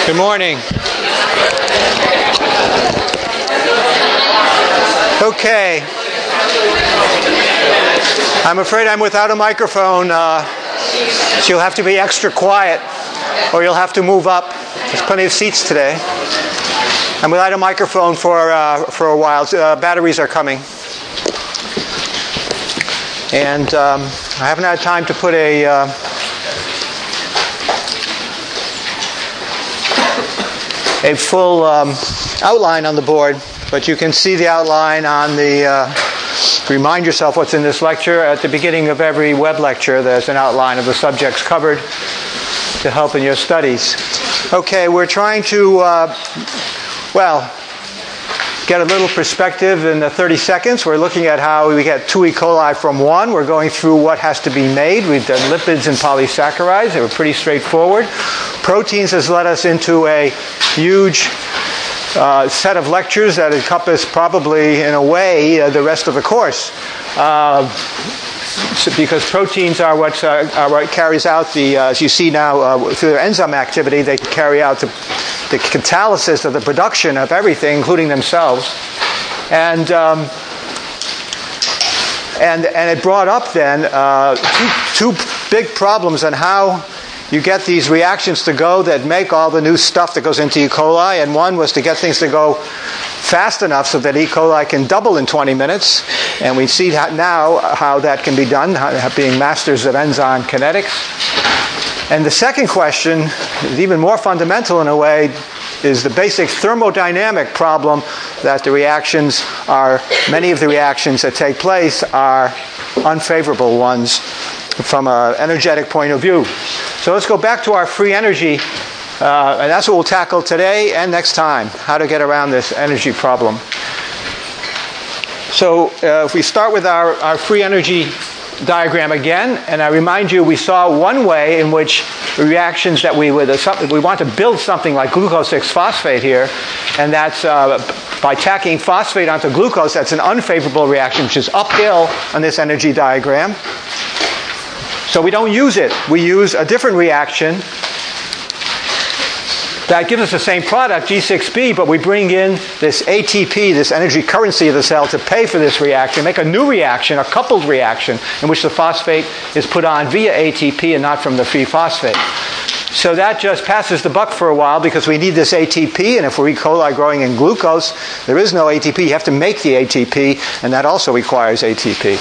Good morning. Okay. I'm afraid I'm without a microphone, so you'll have to be extra quiet, or you'll have to move up. There's plenty of seats today. I'm without a microphone for a while. Batteries are coming. And I haven't had time to put a full outline on the board, but you can see the outline on the, remind yourself what's in this lecture. At the beginning of every web lecture, there's an outline of the subjects covered to help in your studies. Okay, we're trying to, get a little perspective in the 30 seconds. We're looking at how we get 2 E. coli from 1. We're going through what has to be made. We've done lipids and polysaccharides. They were pretty straightforward. Proteins has led us into a huge set of lectures that encompass probably, in a way, the rest of the course. Because proteins are what carries out the, as you see now, through their enzyme activity, they carry out the catalysis of the production of everything, including themselves. And it brought up then two big problems on how you get these reactions to go that make all the new stuff that goes into E. coli. And one was to get things to go fast enough so that E. coli can double in 20 minutes. And we see now how that can be done, being masters of enzyme kinetics. And the second question is even more fundamental in a way, is the basic thermodynamic problem that many of the reactions that take place are unfavorable ones from an energetic point of view. So let's go back to our free energy, and that's what we'll tackle today and next time, how to get around this energy problem. So if we start with our free energy diagram again, and I remind you, we saw one way in which reactions that we want to build something like glucose 6-phosphate here, and that's by tacking phosphate onto glucose. That's an unfavorable reaction, which is uphill on this energy diagram. So we don't use it. We use a different reaction that gives us the same product, G6B, but we bring in this ATP, this energy currency of the cell, to pay for this reaction, make a new reaction, a coupled reaction, in which the phosphate is put on via ATP and not from the free phosphate. So that just passes the buck for a while because we need this ATP, and if we're E. coli growing in glucose, there is no ATP. You have to make the ATP, and that also requires ATP.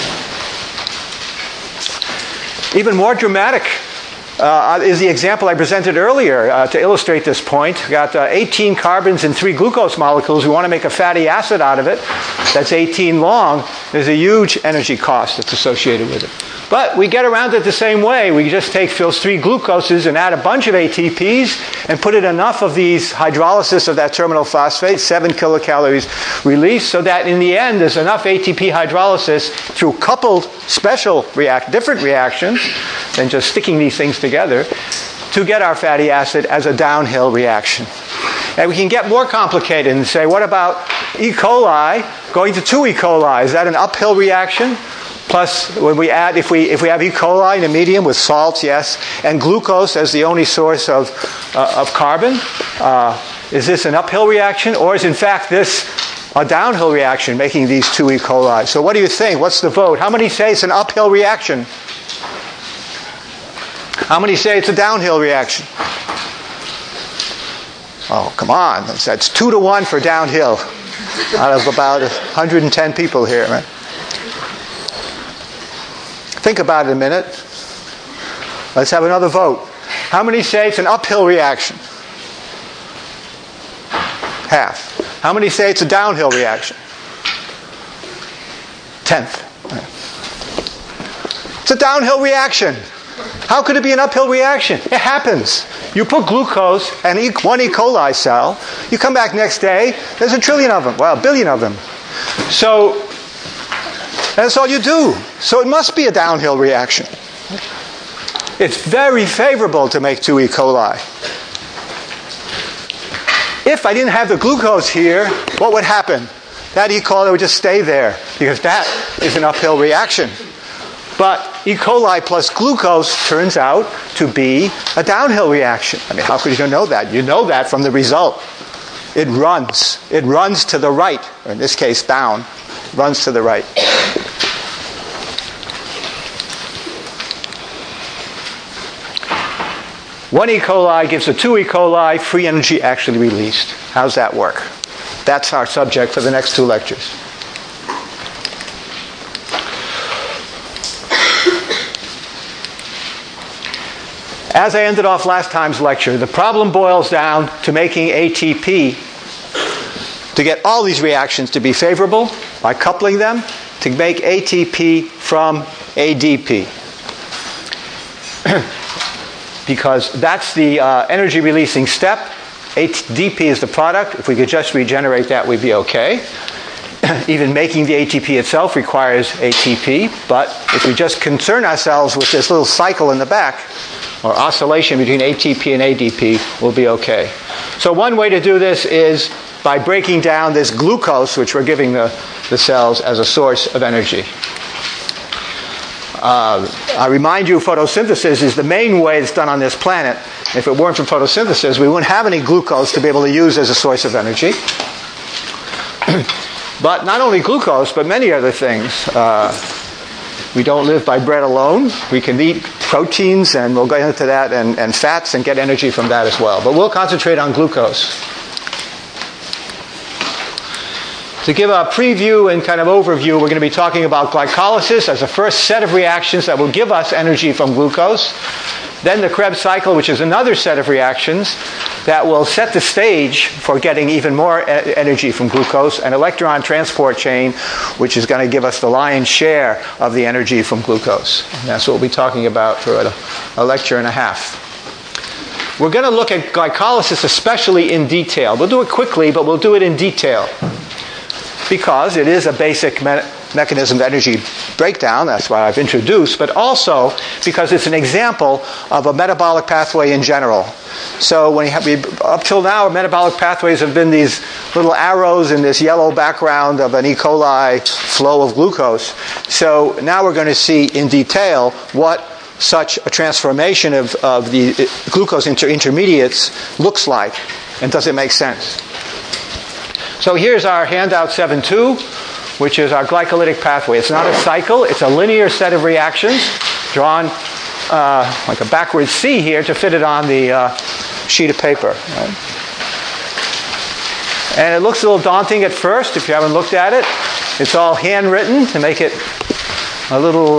Even more dramatic is the example I presented earlier to illustrate this point. We've got 18 carbons and 3 glucose molecules. We want to make a fatty acid out of it. That's 18 long. There's a huge energy cost that's associated with it. But we get around it the same way. We just take those 3 glucoses and add a bunch of ATPs and put in enough of these hydrolysis of that terminal phosphate, 7 kilocalories released, so that in the end there's enough ATP hydrolysis through coupled different reactions than just sticking these things together to get our fatty acid as a downhill reaction. And we can get more complicated and say, what about E. coli going to 2 E. coli? Is that an uphill reaction? Plus, when we add, if we have E. coli in a medium with salts, yes, and glucose as the only source of carbon, is this an uphill reaction, or is in fact this a downhill reaction, making these 2 E. coli? So what do you think? What's the vote? How many say it's an uphill reaction? How many say it's a downhill reaction? Oh, come on. That's 2-1 for downhill out of about 110 people here, right? Think about it a minute. Let's have another vote. How many say it's an uphill reaction? Half. How many say it's a downhill reaction? 1/10. It's a downhill reaction. How could it be an uphill reaction? It happens. You put glucose in one E. coli cell, you come back next day, there's 1 trillion of them. Well, 1 billion of them. So that's all you do. So it must be a downhill reaction. It's very favorable to make 2 E. coli. If I didn't have the glucose here, what would happen? That E. coli would just stay there, because that is an uphill reaction. But E. coli plus glucose turns out to be a downhill reaction. I mean, how could you know that? You know that from the result. It runs. It runs to the right, or in this case, down. Runs to the right. One E. coli gives a 2 E. coli, free energy actually released. How's that work? That's our subject for the next 2 lectures. As I ended off last time's lecture, the problem boils down to making ATP to get all these reactions to be favorable by coupling them to make ATP from ADP. Because that's the energy releasing step. ADP is the product. If we could just regenerate that, we'd be okay. Even making the ATP itself requires ATP, but if we just concern ourselves with this little cycle in the back, or oscillation between ATP and ADP, we'll be okay. So one way to do this is by breaking down this glucose, which we're giving the cells as a source of energy. I remind you, photosynthesis is the main way it's done on this planet. If it weren't for photosynthesis, we wouldn't have any glucose to be able to use as a source of energy. But not only glucose, but many other things. We don't live by bread alone. We can eat proteins, and we'll go into that, and fats, and get energy from that as well. But we'll concentrate on glucose. To give a preview and kind of overview, we're going to be talking about glycolysis as the first set of reactions that will give us energy from glucose. Then the Krebs cycle, which is another set of reactions that will set the stage for getting even more energy from glucose. An electron transport chain, which is going to give us the lion's share of the energy from glucose. And that's what we'll be talking about for a lecture and a half. We're going to look at glycolysis especially in detail. We'll do it quickly, but we'll do it in detail. Because it is a basic mechanism of energy breakdown, that's why I've introduced, but also because it's an example of a metabolic pathway in general. So up till now, metabolic pathways have been these little arrows in this yellow background of an E. coli flow of glucose. So now we're going to see in detail what such a transformation of the glucose into intermediates looks like, and does it make sense? So here's our handout 7.2, which is our glycolytic pathway. It's not a cycle, it's a linear set of reactions drawn like a backwards C here to fit it on the sheet of paper. Right? And it looks a little daunting at first if you haven't looked at it. It's all handwritten to make it a little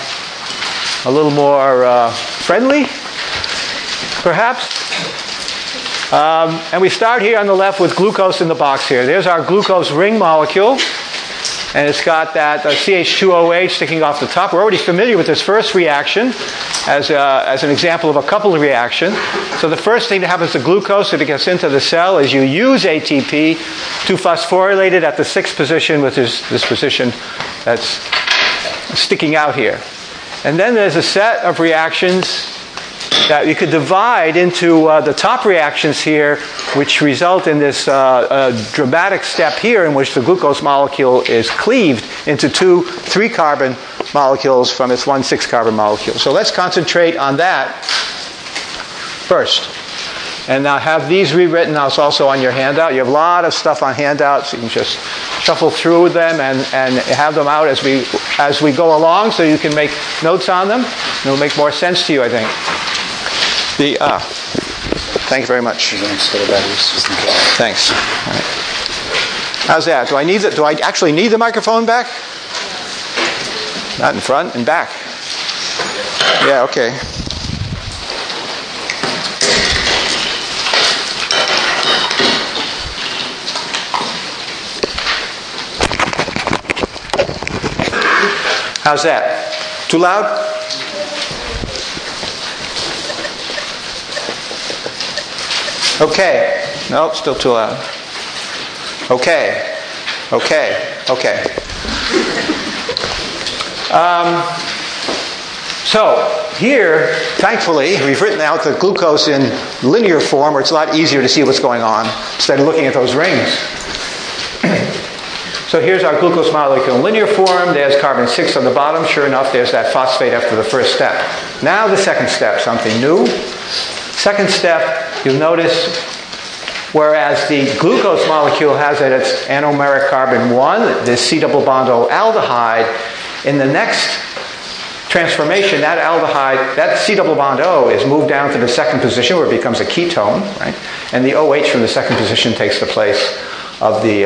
more friendly, perhaps. And we start here on the left with glucose in the box here. There's our glucose ring molecule. And it's got that CH2OH sticking off the top. We're already familiar with this first reaction as an example of a coupled reaction. So the first thing that happens to glucose as it gets into the cell is you use ATP to phosphorylate it at the 6th position with this position that's sticking out here. And then there's a set of reactions that you could divide into the top reactions here, which result in this dramatic step here in which the glucose molecule is cleaved into 2 3-carbon molecules from its 1 6-carbon molecule. So let's concentrate on that first. And now have these rewritten. Now it's also on your handout. You have a lot of stuff on handouts. You can just shuffle through them and have them out as we go along, so you can make notes on them. And it'll make more sense to you, I think. Thank you very much. Thanks. All right. How's that? Do I actually need the microphone back? Not in front, in back. Yeah, okay. How's that? Too loud? Okay. Nope, still too loud. Okay. So here, thankfully, we've written out the glucose in linear form, where it's a lot easier to see what's going on instead of looking at those rings. So here's our glucose molecule in linear form. There's carbon 6 on the bottom. Sure enough, there's that phosphate after the first step. Now the second step, something new. Second step, you'll notice, whereas the glucose molecule has at its anomeric carbon 1, this C double bond O aldehyde, in the next transformation, that aldehyde, that C double bond O is moved down to the second position where it becomes a ketone, right? And the OH from the second position takes the place of the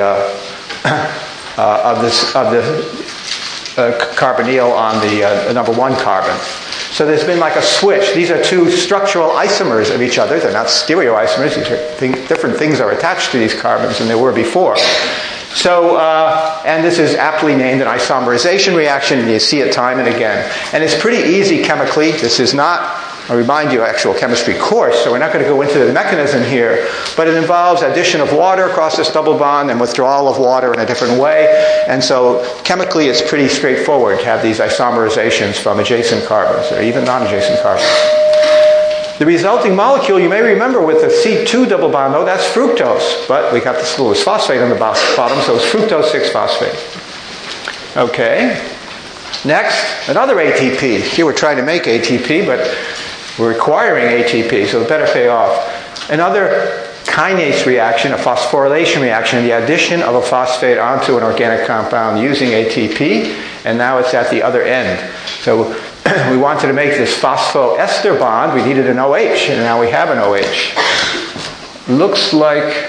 carbonyl on the number 1 carbon. So there's been like a switch. These are two structural isomers of each other. They're not stereoisomers. These are different things are attached to these carbons than there were before. So, and this is aptly named an isomerization reaction, and you see it time and again. And it's pretty easy chemically. This is not, I remind you, actual chemistry course, so we're not going to go into the mechanism here, but it involves addition of water across this double bond and withdrawal of water in a different way. And so chemically it's pretty straightforward to have these isomerizations from adjacent carbons, or even non-adjacent carbons. The resulting molecule, you may remember with the C2 double bond, oh, that's fructose. But we got this little phosphate on the bottom, so it's fructose 6-phosphate. Okay. Next, another ATP. Here we're trying to make ATP, but we're requiring ATP, so it better pay off. Another kinase reaction, a phosphorylation reaction, the addition of a phosphate onto an organic compound using ATP, and now it's at the other end. So we wanted to make this phosphoester bond. We needed an OH, and now we have an OH. Looks like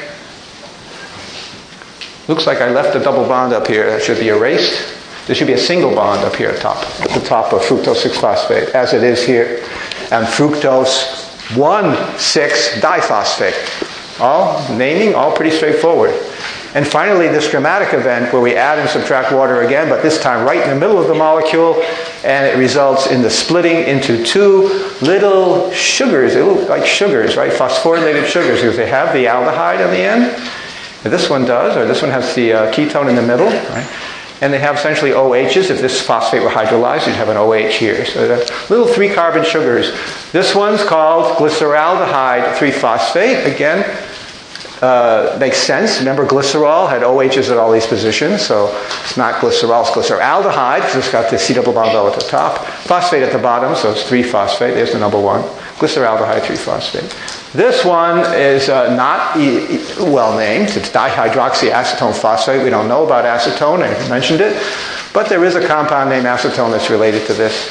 I left a double bond up here. That should be erased. There should be a single bond up here at the top of fructose 6-phosphate, as it is here, and fructose 1,6-diphosphate. All naming, all pretty straightforward. And finally, this dramatic event where we add and subtract water again, but this time right in the middle of the molecule, and it results in the splitting into two little sugars. They look like sugars, right? Phosphorylated sugars, because they have the aldehyde on the end. And this one does, or this one has the ketone in the middle, right? And they have essentially OHs. If this phosphate were hydrolyzed, you'd have an OH here. So the little 3-carbon sugars. This one's called glyceraldehyde 3-phosphate. Again, makes sense. Remember, glycerol had OHs at all these positions, so it's not glycerol, it's glyceraldehyde, because it's got the C double bond O at the top. Phosphate at the bottom, so it's 3-phosphate. There's the number 1. Glyceraldehyde 3-phosphate. This one is not well named. It's dihydroxyacetone phosphate. We don't know about acetone. I mentioned it. But there is a compound named acetone that's related to this.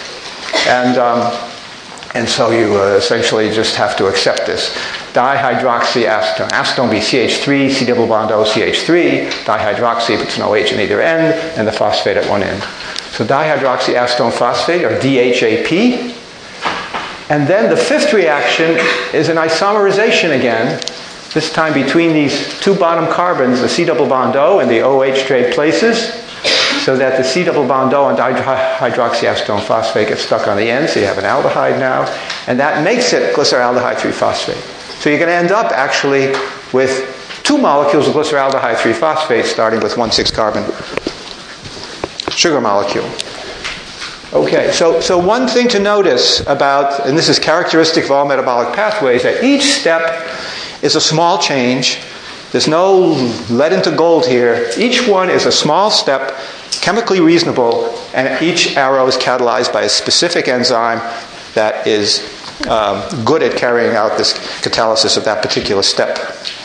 And so you essentially just have to accept this. Dihydroxyacetone. Acetone be CH3, C double bond O, CH3. Dihydroxy puts an OH in either end, and the phosphate at one end. So dihydroxyacetone phosphate, or DHAP. And then the fifth reaction is an isomerization again, this time between these two bottom carbons, the C double bond O and the OH trade places, so that the C double bond O and dihydroxyacetone phosphate get stuck on the end, so you have an aldehyde now, and that makes it glyceraldehyde 3-phosphate. So you're going to end up actually with 2 molecules of glyceraldehyde 3-phosphate starting with 1,6-carbon sugar molecule. Okay, so one thing to notice about, and this is characteristic of all metabolic pathways, that each step is a small change. There's no lead into gold here. Each one is a small step, chemically reasonable, and each arrow is catalyzed by a specific enzyme that is good at carrying out this catalysis of that particular step.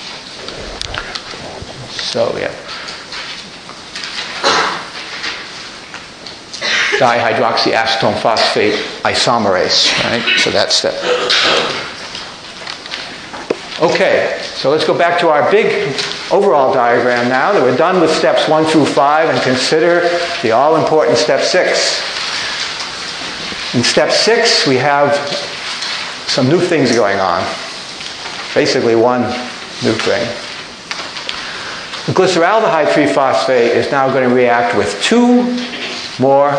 So, yeah. Dihydroxyacetone phosphate isomerase, right? So that's step. Okay, so let's go back to our big overall diagram now that we're done with steps 1 through 5 and consider the all-important step 6. In step 6, we have some new things going on. Basically, one new thing. The glyceraldehyde 3-phosphate is now going to react with 2 more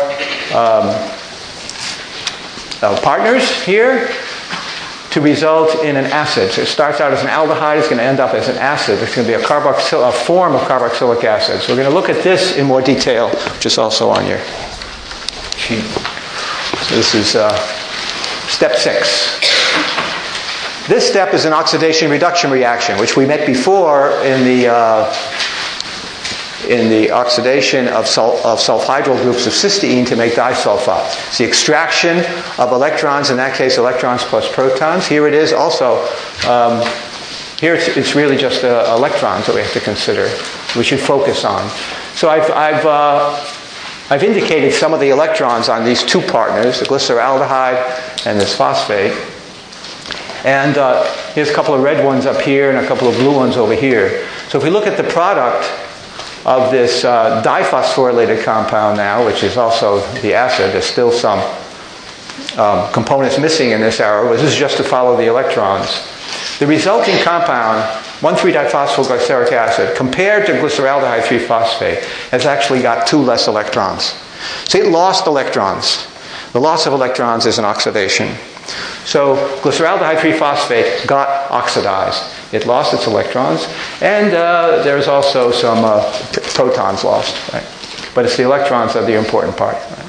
partners here to result in an acid. So it starts out as an aldehyde, it's going to end up as an acid. It's going to be a form of carboxylic acid. So we're going to look at this in more detail, which is also on your sheet. So this is step 6. This step is an oxidation reduction reaction, which we met before in the in the oxidation of sulfhydryl groups of cysteine to make disulfide. It's the extraction of electrons, in that case electrons plus protons. Here it is also, here it's really just electrons that we have to consider, we should focus on. So I've indicated some of the electrons on these two partners, the glyceraldehyde and this phosphate. And here's a couple of red ones up here and a couple of blue ones over here. So if we look at the product of this diphosphorylated compound now, which is also the acid, there's still some components missing in this arrow, but this is just to follow the electrons. The resulting compound, 1,3-diphosphoglyceric acid, compared to glyceraldehyde 3-phosphate, has actually got 2 less electrons. So it lost electrons. The loss of electrons is an oxidation. So glyceraldehyde 3-phosphate got oxidized. It lost its electrons, and there's also some protons lost. Right? But it's the electrons that are the important part. Right?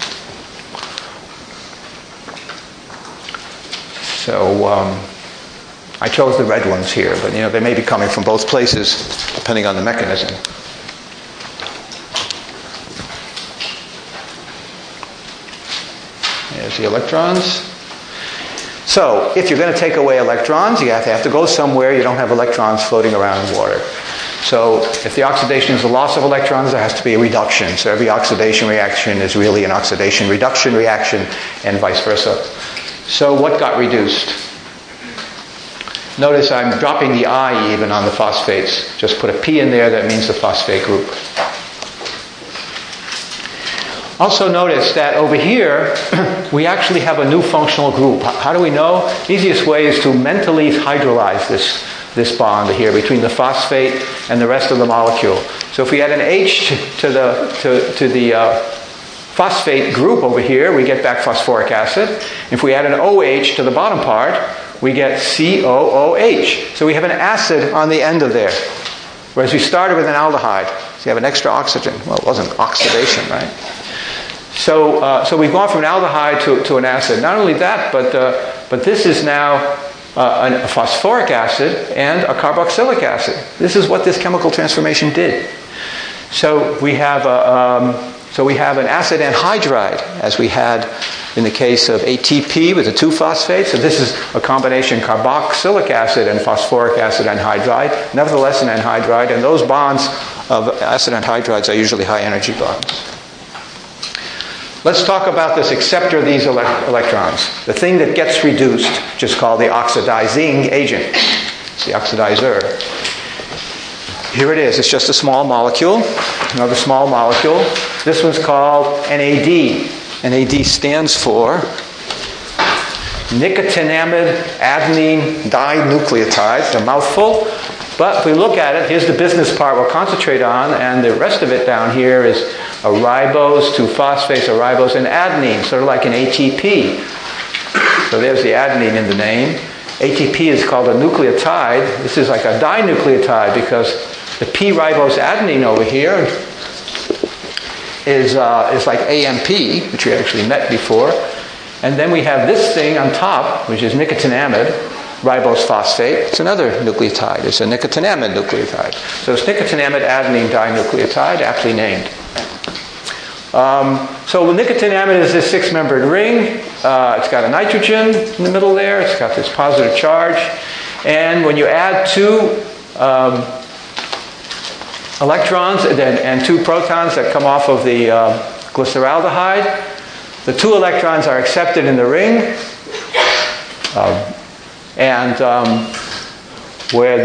So I chose the red ones here, but they may be coming from both places, depending on the mechanism. There's the electrons. So, if you're going to take away electrons, you have to go somewhere you don't have electrons floating around in water. So, if the oxidation is the loss of electrons, there has to be a reduction. So, every oxidation reaction is really an oxidation-reduction reaction, and vice versa. So, what got reduced? Notice I'm dropping the I even on the phosphates. Just put a P in there, that means the phosphate group. Also notice that over here, we actually have a new functional group. How do we know? The easiest way is to mentally hydrolyze this bond here between the phosphate and the rest of the molecule. So if we add an H to the phosphate group over here, we get back phosphoric acid. If we add an OH to the bottom part, we get COOH. So we have an acid on the end of there. Whereas we started with an aldehyde. So you have an extra oxygen. Well, it wasn't oxidation, right? So we've gone from an aldehyde to an acid. Not only that, but this is now a phosphoric acid and a carboxylic acid. This is what this chemical transformation did. So we have an acid anhydride, as we had in the case of ATP with the 2-phosphate. So this is a combination carboxylic acid and phosphoric acid anhydride. Nevertheless, an anhydride, and those bonds of acid anhydrides are usually high energy bonds. Let's talk about this acceptor of these electrons. The thing that gets reduced, which is called the oxidizing agent. It's the oxidizer. Here it is. It's just a small molecule. Another small molecule. This one's called NAD. NAD stands for nicotinamide adenine dinucleotide. It's a mouthful. But if we look at it, here's the business part we'll concentrate on, and the rest of it down here is a ribose, 2 phosphates, a ribose, and adenine, sort of like an ATP. So there's the adenine in the name. ATP is called a nucleotide. This is like a dinucleotide because the P-ribose adenine over here is like AMP, which we actually met before. And then we have this thing on top, which is nicotinamide ribose phosphate. It's another nucleotide. It's a nicotinamide nucleotide. So it's nicotinamide adenine dinucleotide, aptly named. So nicotinamide is this 6-membered ring. It's got a nitrogen in the middle there. It's got this positive charge. And when you add 2 electrons and 2 protons that come off of the glyceraldehyde, the 2 electrons are accepted in the ring. Where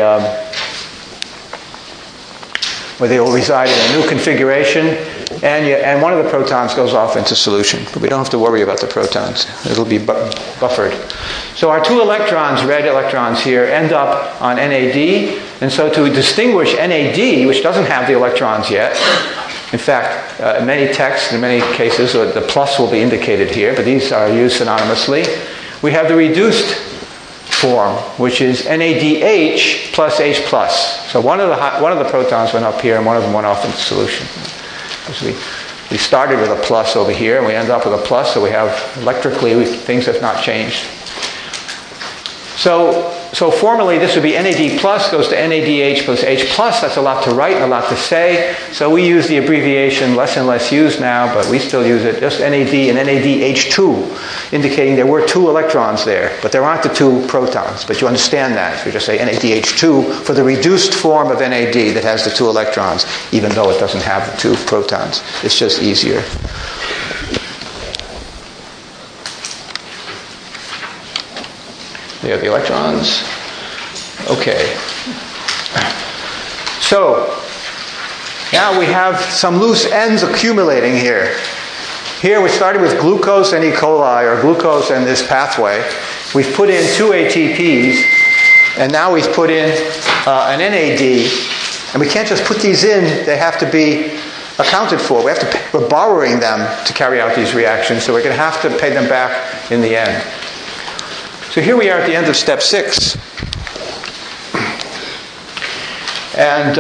they will reside in a new configuration, and one of the protons goes off into solution. But we don't have to worry about the protons. It'll be buffered. So our 2 electrons, red electrons here, end up on NAD. And so to distinguish NAD, which doesn't have the electrons yet, in fact, in many texts, in many cases, the plus will be indicated here, but these are used synonymously. We have the reduced form, which is NADH plus H plus. So one of the protons went up here, and one of them went off into solution. So we started with a plus over here, and we end up with a plus. So we have electrically things have not changed. So So formally, this would be NAD plus goes to NADH plus H plus. That's a lot to write and a lot to say. So we use the abbreviation, less and less used now, but we still use it, just NAD and NADH2, indicating there were 2 electrons there, but there aren't the 2 protons. But you understand that if we just say NADH2 for the reduced form of NAD that has the 2 electrons, even though it doesn't have the 2 protons. It's just easier. There are the electrons. Okay. So, now we have some loose ends accumulating here. Here we started with glucose and E. coli, or glucose and this pathway. We've put in 2 ATPs, and now we've put in an NAD. And we can't just put these in, they have to be accounted for. We're borrowing them to carry out these reactions, so we're going to have to pay them back in the end. So here we are at the end of step 6. And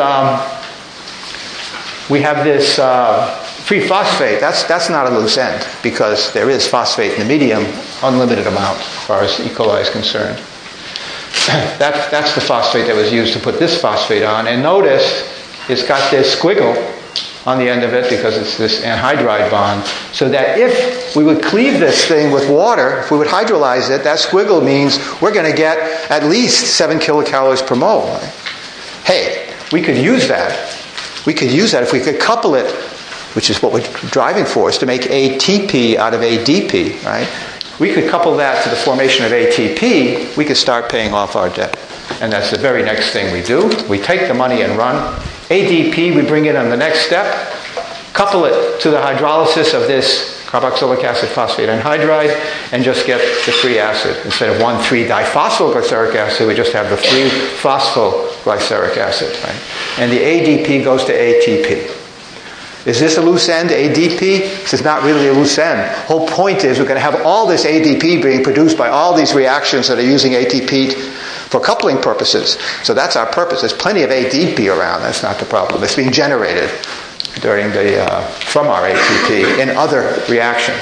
we have this free phosphate. That's not a loose end, because there is phosphate in the medium, unlimited amount as far as E. coli is concerned. That's the phosphate that was used to put this phosphate on. And notice it's got this squiggle on the end of it because it's this anhydride bond, so that if we would cleave this thing with water, if we would hydrolyze it, that squiggle means we're going to get at least 7 kilocalories per mole. Right? Hey, we could use that. We could use that if we could couple it, which is what we're driving for, is to make ATP out of ADP, right? We could couple that to the formation of ATP, we could start paying off our debt. And that's the very next thing we do. We take the money and run. ADP, we bring it on the next step, couple it to the hydrolysis of this carboxylic acid phosphate anhydride, and just get the free acid. Instead of 1,3-diphosphoglyceric acid, we just have the 3-phosphoglyceric acid. Right? And the ADP goes to ATP. Is this a loose end, ADP? This is not really a loose end. The whole point is we're going to have all this ADP being produced by all these reactions that are using ATP for coupling purposes. So that's our purpose. There's plenty of ADP around. That's not the problem. It's being generated from our ATP in other reactions.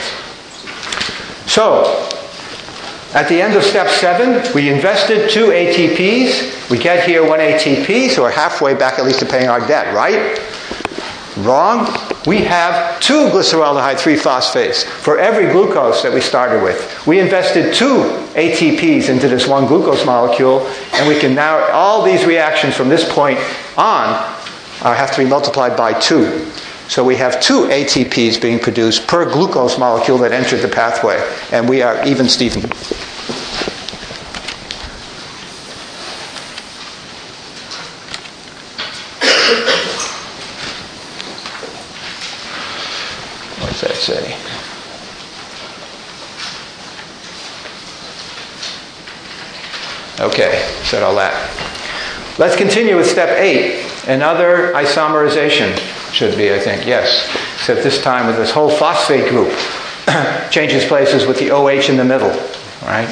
So, at the end of step 7, we invested 2 ATPs. We get here 1 ATP, so we're halfway back at least to paying our debt, right? Wrong. We have 2 glyceraldehyde 3-phosphates for every glucose that we started with. We invested 2 ATPs into this 1 glucose molecule, and we can now, all these reactions from this point on have to be multiplied by 2. So we have 2 ATPs being produced per glucose molecule that entered the pathway, and we are even Steven. What's that say? Okay, said all that. Let's continue with step 8. Another isomerization should be, I think, yes. Except this time with this whole phosphate group. Changes places with the OH in the middle, right?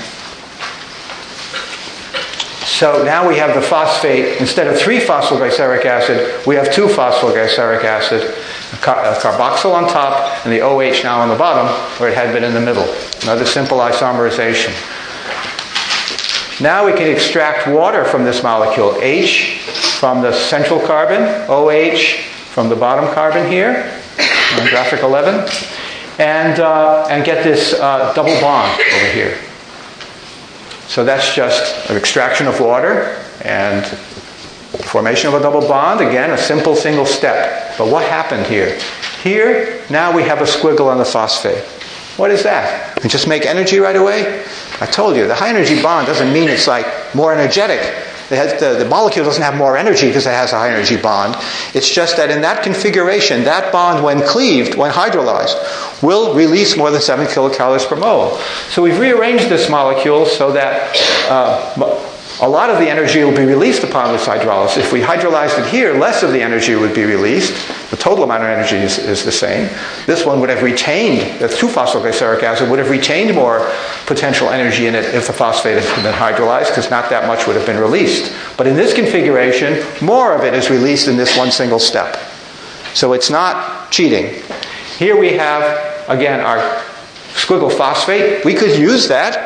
So now we have the phosphate, instead of 3-phosphoglyceric acid, we have 2-phosphoglyceric acid, a carboxyl on top, and the OH now on the bottom, where it had been in the middle. Another simple isomerization. Now we can extract water from this molecule, H from the central carbon, OH from the bottom carbon here, on graphic 11, and get this double bond over here. So that's just an extraction of water and formation of a double bond. Again, a simple single step. But what happened here? Here, now we have a squiggle on the phosphate. What is that? We just make energy right away? I told you, the high energy bond doesn't mean it's like more energetic. The molecule doesn't have more energy because it has a high energy bond. It's just that in that configuration, that bond, when cleaved, when hydrolyzed, will release more than 7 kilocalories per mole. So we've rearranged this molecule so that a lot of the energy will be released upon this hydrolysis. If we hydrolyzed it here, less of the energy would be released. The total amount of energy is the same. This one would have retained, the 2-phosphoglyceric acid would have retained more potential energy in it if the phosphate had been hydrolyzed, because not that much would have been released. But in this configuration, more of it is released in this one single step. So it's not cheating. Here we have, again, our squiggle phosphate. We could use that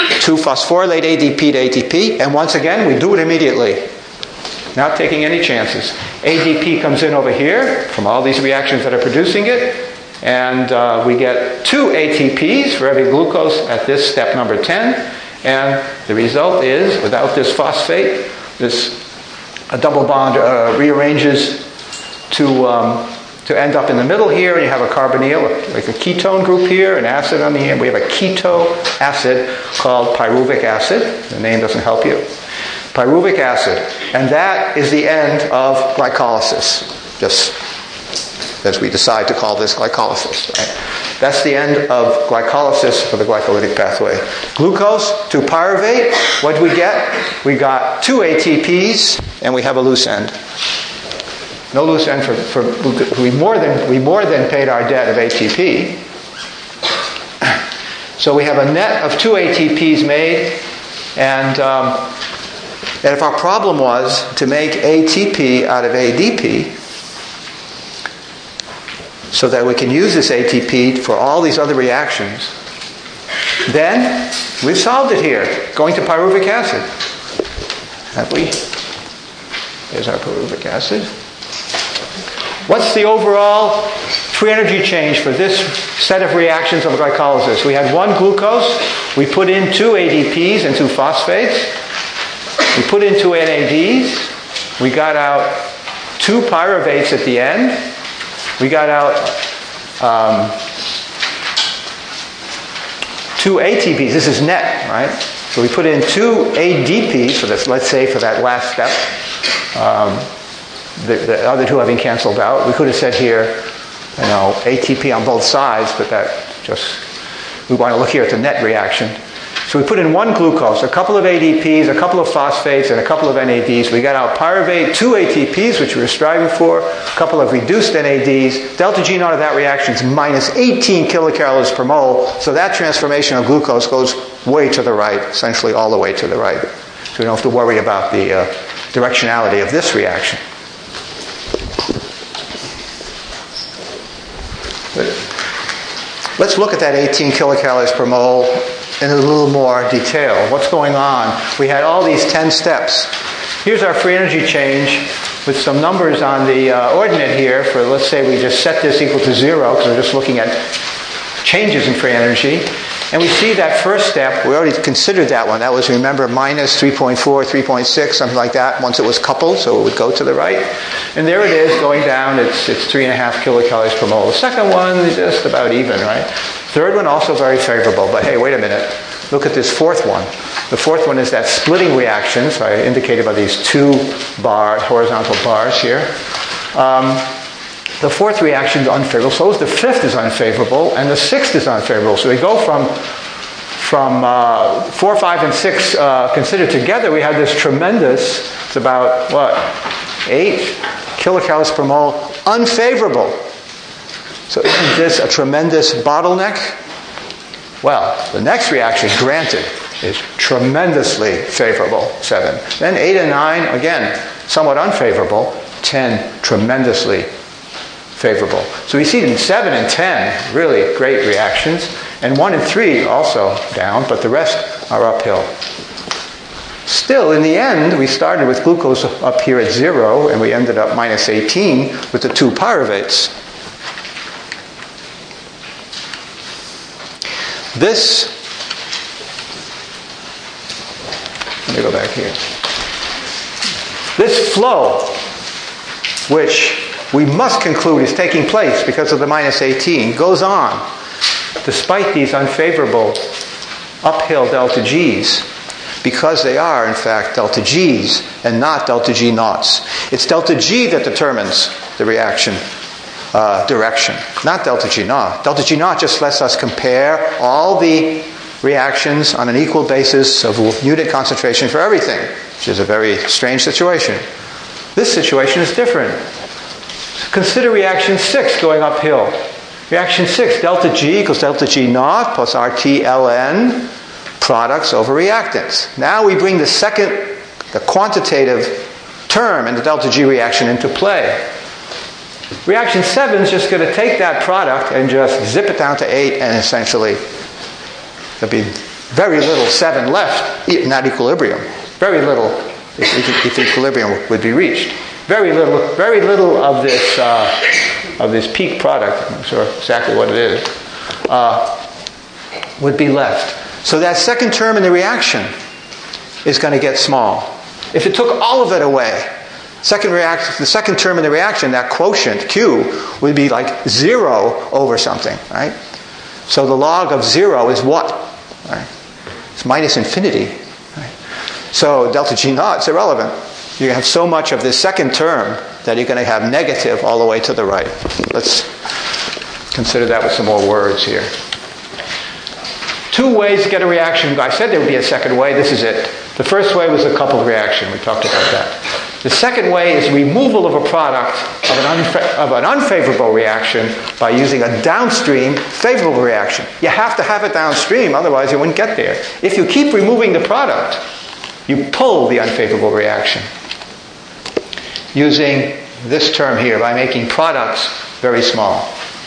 2-phosphorylate ADP to ATP, and once again, we do it immediately. Not taking any chances. ADP comes in over here from all these reactions that are producing it, and we get 2 ATPs for every glucose at this step number 10, and the result is, without this phosphate, a double bond rearranges to end up in the middle here, and you have a carbonyl, like a ketone group here, an acid on the end. We have a keto acid called pyruvic acid. The name doesn't help you. Pyruvic acid. And that is the end of glycolysis, just as we decide to call this glycolysis. Right? That's the end of glycolysis for the glycolytic pathway. Glucose to pyruvate, what did we get? We got 2 ATPs, and we have a loose end. No loose end for we more than paid our debt of ATP. So we have a net of 2 ATPs made, and if our problem was to make ATP out of ADP, so that we can use this ATP for all these other reactions, then we've solved it here, going to pyruvic acid. Have we? Here's our pyruvic acid. What's the overall free energy change for this set of reactions of glycolysis? We had 1 glucose. We put in 2 ADPs and 2 phosphates. We put in 2 NADs. We got out 2 pyruvates at the end. We got out 2 ATPs. This is net, right? So we put in 2 ADPs for this, let's say for that last step. The other 2 having canceled out. We could have said here, ATP on both sides, but we want to look here at the net reaction. So we put in 1 glucose, a couple of ADPs, a couple of phosphates, and a couple of NADs. We got out pyruvate, 2 ATPs, which we were striving for, a couple of reduced NADs. Delta G naught of that reaction is minus 18 kilocalories per mole. So that transformation of glucose goes way to the right, essentially all the way to the right. So we don't have to worry about the directionality of this reaction. Let's look at that 18 kilocalories per mole in a little more detail. What's going on? We had all these 10 steps. Here's our free energy change with some numbers on the ordinate here for, let's say we just set this equal to 0 because we're just looking at changes in free energy. And we see that first step, we already considered that one. That was, remember, minus 3.4, 3.6, something like that, once it was coupled, so it would go to the right. And there it is, going down, it's 3.5 kilocalories per mole. The second one is just about even, right? Third one also very favorable, but hey, wait a minute. Look at this fourth one. The fourth one is that splitting reaction, so I indicated by these 2 horizontal bars here. The fourth reaction is unfavorable, so the fifth is unfavorable, and the sixth is unfavorable. So we go from 4, 5, and 6 considered together, we have this tremendous, it's about, 8 kilocalories per mole, unfavorable. So isn't this a tremendous bottleneck? Well, the next reaction, granted, is tremendously favorable, 7. Then 8 and 9, again, somewhat unfavorable. 10, tremendously favorable. So we see in 7 and 10, really great reactions. And 1 and 3 also down, but the rest are uphill. Still, in the end, we started with glucose up here at 0, and we ended up minus 18 with the 2 pyruvates. This, let me go back here. This flow, which we must conclude is taking place because of the minus 18, goes on despite these unfavorable uphill delta G's, because they are, in fact, delta G's and not delta G naughts. It's delta G that determines the reaction direction, not delta G naught. Delta G naught just lets us compare all the reactions on an equal basis of unit concentration for everything, which is a very strange situation. This situation is different. Consider reaction 6 going uphill. Reaction 6, delta G equals delta G naught plus RT ln products over reactants. Now we bring the quantitative term in the delta G reaction into play. Reaction 7 is just going to take that product and just zip it down to 8, and essentially there'll be very little 7 left in that equilibrium. Very little if equilibrium would be reached. Very little of this peak product, I'm not sure exactly what it is, would be left. So that second term in the reaction is going to get small. If it took all of it away, the second term in the reaction, that quotient, Q, would be like 0 over something, right? So the log of 0 is what? Right? It's minus infinity. Right? So delta G naught is irrelevant. You're going to have so much of this second term that you're going to have negative all the way to the right. Let's consider that with some more words here. 2 ways to get a reaction. I said there would be a second way. This is it. The first way was a coupled reaction. We talked about that. The second way is removal of a product of an unfavorable reaction by using a downstream favorable reaction. You have to have it downstream, otherwise you wouldn't get there. If you keep removing the product, you pull the unfavorable reaction. Using this term here, by making products very small.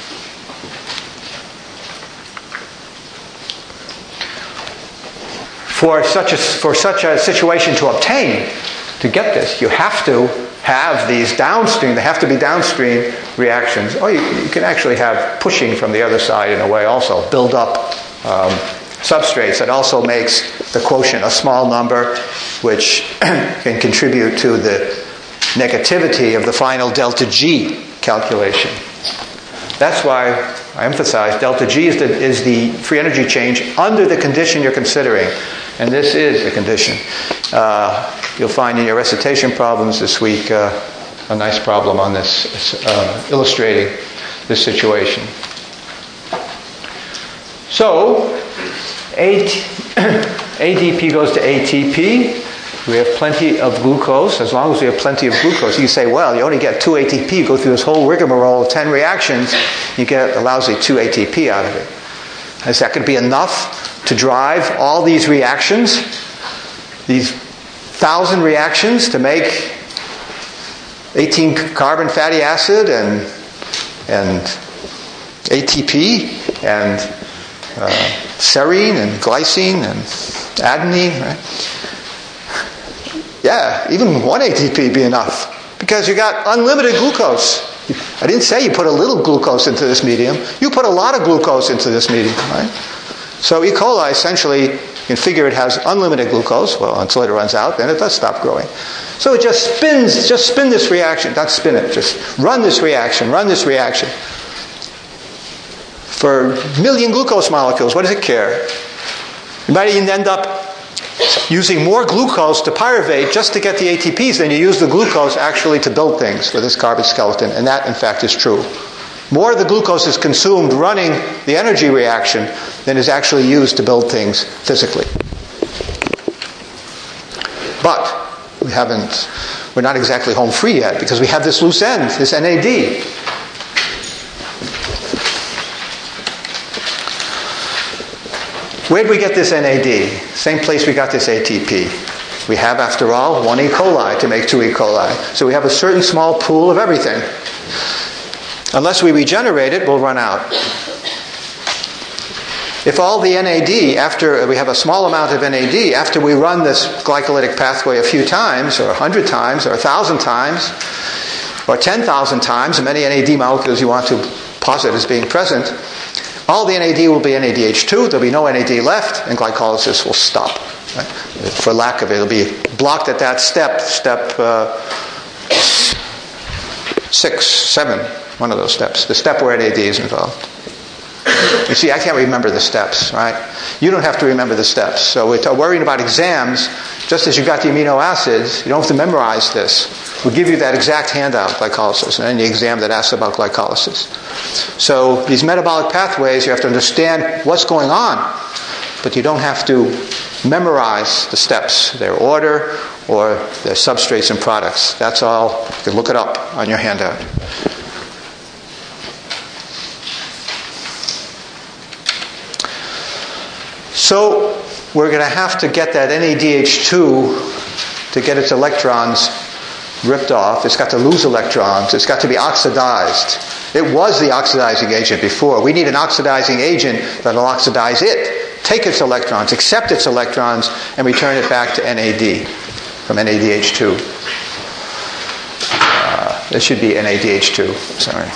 For such a situation to obtain, to get this, you have to have these downstream, they have to be downstream reactions. Or you can actually have pushing from the other side in a way also, build up substrates. That also makes the quotient a small number, which can contribute to the negativity of the final delta G calculation. That's why I emphasize delta G is the free energy change under the condition you're considering. And this is the condition. You'll find in your recitation problems this week a nice problem on this, illustrating this situation. So, ADP goes to ATP. We have plenty of glucose. As long as we have plenty of glucose, you say, well, you only get 2 ATP. You go through this whole rigmarole of 10 reactions, you get a lousy 2 ATP out of it. Is that going to be enough to drive all these reactions, these 1,000 reactions to make 18 carbon fatty acid and ATP and serine and glycine and adenine, right? Yeah, even 1 ATP be enough because you got unlimited glucose. I didn't say you put a little glucose into this medium. You put a lot of glucose into this medium, right? So E. coli essentially, you can figure it has unlimited glucose. Well, until it runs out, then it does stop growing. So it just spin this reaction. Not spin it, just run this reaction. For a million glucose molecules, what does it care? You might even end up using more glucose to pyruvate just to get the ATPs than you use the glucose actually to build things for this carbon skeleton. And that, in fact, is true. More of the glucose is consumed running the energy reaction than is actually used to build things physically. But we're not exactly home free yet because we have this loose end, this NAD. Where did we get this NAD? Same place we got this ATP. We have, after all, 1 E. coli to make 2 E. coli. So we have a certain small pool of everything. Unless we regenerate it, we'll run out. If all the NAD, after we have a small amount of NAD, after we run this glycolytic pathway a few times, or 100 times, or 1,000 times, or 10,000 times, many NAD molecules you want to posit as being present, all the NAD will be NADH2, there'll be no NAD left, and glycolysis will stop. Right? For lack of it, it'll be blocked at that step 6, 7, one of those steps, the step where NAD is involved. You see, I can't remember the steps, right? You don't have to remember the steps. So we're worrying about exams, just as you got the amino acids, you don't have to memorize this. We'll give you that exact handout, glycolysis, and any exam that asks about glycolysis. So these metabolic pathways, you have to understand what's going on, but you don't have to memorize the steps, their order, or their substrates and products. That's all. You can look it up on your handout. So we're going to have to get that NADH2 to get its electrons ripped off. It's got to lose electrons. It's got to be oxidized. It was the oxidizing agent before. We need an oxidizing agent that will oxidize it take its electrons, accept its electrons, and return it back to NAD from NADH2. This should be NADH2, sorry.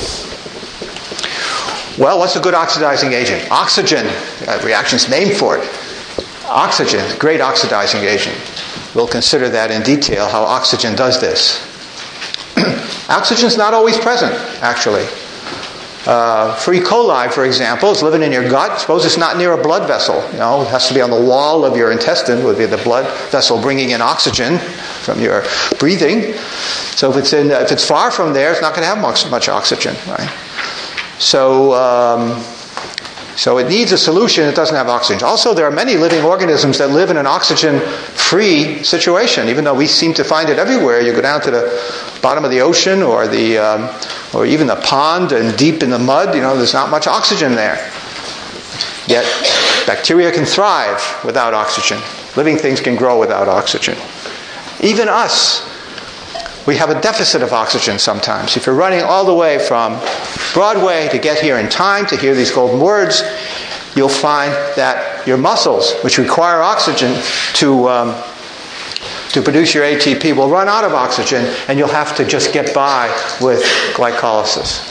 Well, what's a good oxidizing agent? Oxygen. Reaction's named for it. Oxygen, great oxidizing agent. We'll consider that in detail, how oxygen does this. Oxygen's not always present, actually. For E. coli, for example, it's living in your gut. Suppose it's not near a blood vessel. It has to be on the wall of your intestine, would be the blood vessel bringing in oxygen from your breathing. So if it's far from there, it's not going to have much oxygen, right? So it needs a solution that doesn't have oxygen. Also, there are many living organisms that live in an oxygen-free situation, even though we seem to find it everywhere. You go down to the bottom of the ocean or even the pond and deep in the mud, there's not much oxygen there. Yet, bacteria can thrive without oxygen. Living things can grow without oxygen. Even us, we have a deficit of oxygen sometimes. If you're running all the way from Broadway to get here in time to hear these golden words, you'll find that your muscles, which require oxygen to produce your ATP, will run out of oxygen, and you'll have to just get by with glycolysis.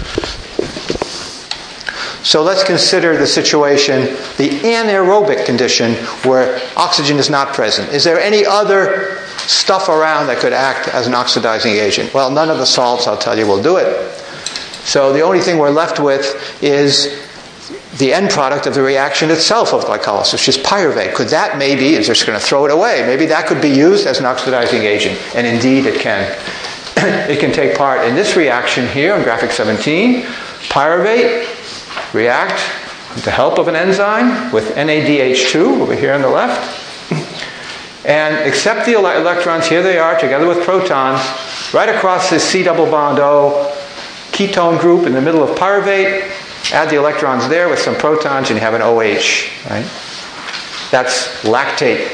So let's consider the situation, the anaerobic condition, where oxygen is not present. Is there any other stuff around that could act as an oxidizing agent? Well, none of the salts, I'll tell you, will do it. So the only thing we're left with is the end product of the reaction itself of glycolysis, which is pyruvate. Could that maybe, is just going to throw it away, maybe that could be used as an oxidizing agent. And indeed it can. It can take part in this reaction here on graphic 17. Pyruvate react with the help of an enzyme with NADH2 over here on the left. And accept the electrons, here they are, together with protons, right across this C double bond O ketone group in the middle of pyruvate. Add the electrons there with some protons and you have an OH, right? That's lactate.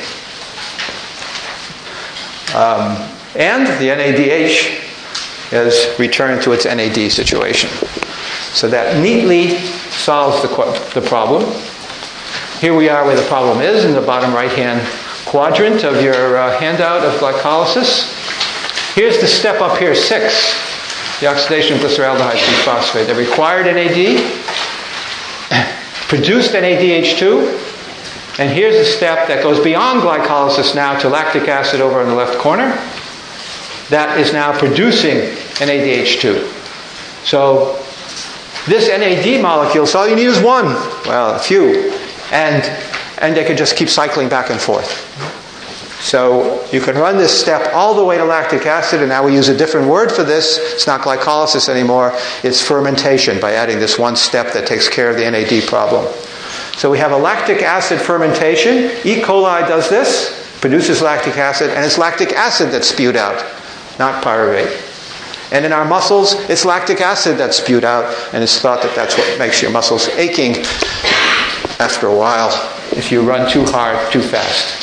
And the NADH is returned to its NAD situation. So that neatly solves the problem. Here we are where the problem is in the bottom right-hand quadrant of your handout of glycolysis. Here's the step up here, 6. The oxidation of glyceraldehyde 3-phosphate. The required NAD produced NADH2. And here's the step that goes beyond glycolysis now to lactic acid over in the left corner. That is now producing NADH2. So this NAD molecule, so all you need is one. Well, a few. And they can just keep cycling back and forth. So you can run this step all the way to lactic acid, and now we use a different word for this. It's not glycolysis anymore. It's fermentation by adding this one step that takes care of the NAD problem. So we have a lactic acid fermentation. E. coli does this, produces lactic acid, and it's lactic acid that's spewed out, not pyruvate. And in our muscles, it's lactic acid that's spewed out, and it's thought that that's what makes your muscles aching after a while if you run too hard, too fast.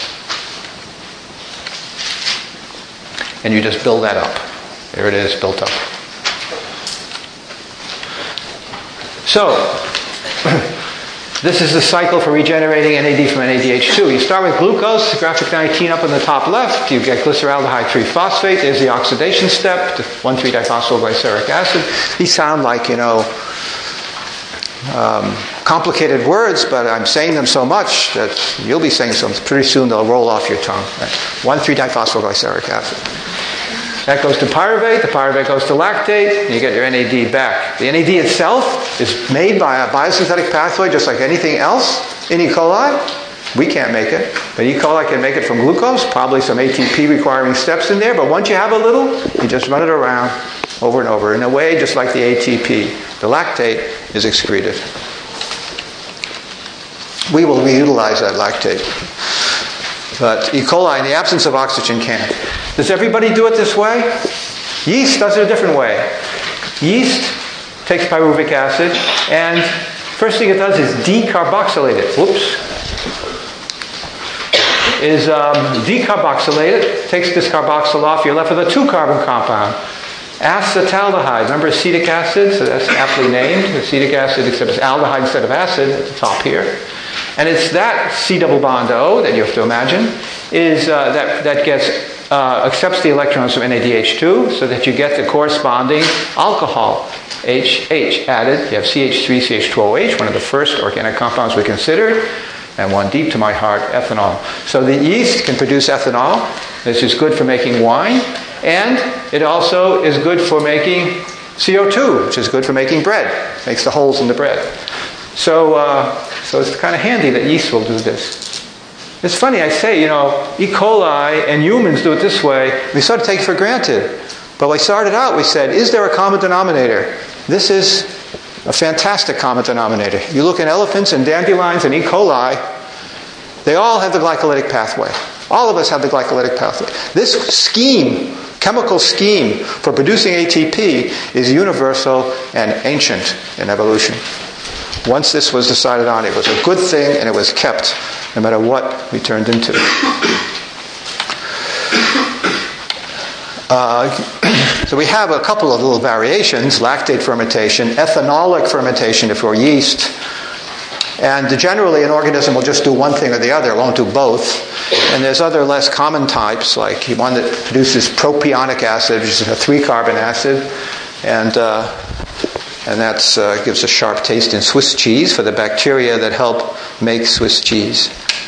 And you just build that up. There it is, built up. So, this is the cycle for regenerating NAD from NADH2. You start with glucose, graphic 19 up on the top left. You get glyceraldehyde 3-phosphate. There's the oxidation step, to 1,3-diphosphoglyceric acid. These sound like, complicated words, but I'm saying them so much that you'll be saying them. Pretty soon they'll roll off your tongue. Right? 1,3-diphosphoglyceric acid. That goes to pyruvate. The pyruvate goes to lactate, and you get your NAD back. The NAD itself is made by a biosynthetic pathway just like anything else in E. coli. We can't make it, but E. coli can make it from glucose, probably some ATP requiring steps in there, but once you have a little, you just run it around over and over. In a way, just like the ATP, the lactate is excreted. We will reutilize that lactate. But E. coli, in the absence of oxygen, can't. Does everybody do it this way? Yeast does it a different way. Yeast takes pyruvic acid, and first thing it does is decarboxylate it. Decarboxylate it, takes this carboxyl off, you're left with a 2-carbon compound. Acetaldehyde, remember acetic acid? So that's aptly named. Acetic acid, except it's aldehyde instead of acid at the top here. And it's that C double bond O that you have to imagine is that accepts the electrons from NADH2 so that you get the corresponding alcohol HH added. You have CH3, CH2OH, one of the first organic compounds we considered, and one deep to my heart, ethanol. So the yeast can produce ethanol. This is good for making wine, and it also is good for making CO2, which is good for making bread. Makes the holes in the bread. So it's kind of handy that yeast will do this. It's funny, I say, E. coli and humans do it this way. We sort of take it for granted. But when we started out, we said, is there a common denominator? This is a fantastic common denominator. You look at elephants and dandelions and E. coli, they all have the glycolytic pathway. All of us have the glycolytic pathway. This scheme, chemical scheme for producing ATP is universal and ancient in evolution. Once this was decided on, it was a good thing and it was kept no matter what we turned into. So we have a couple of little variations: lactate fermentation, ethanolic fermentation if we're yeast. And generally an organism will just do one thing or the other, it won't do both. And there's other less common types, like one that produces propionic acid, which is a 3-carbon acid, and that gives a sharp taste in Swiss cheese for the bacteria that help make Swiss cheese.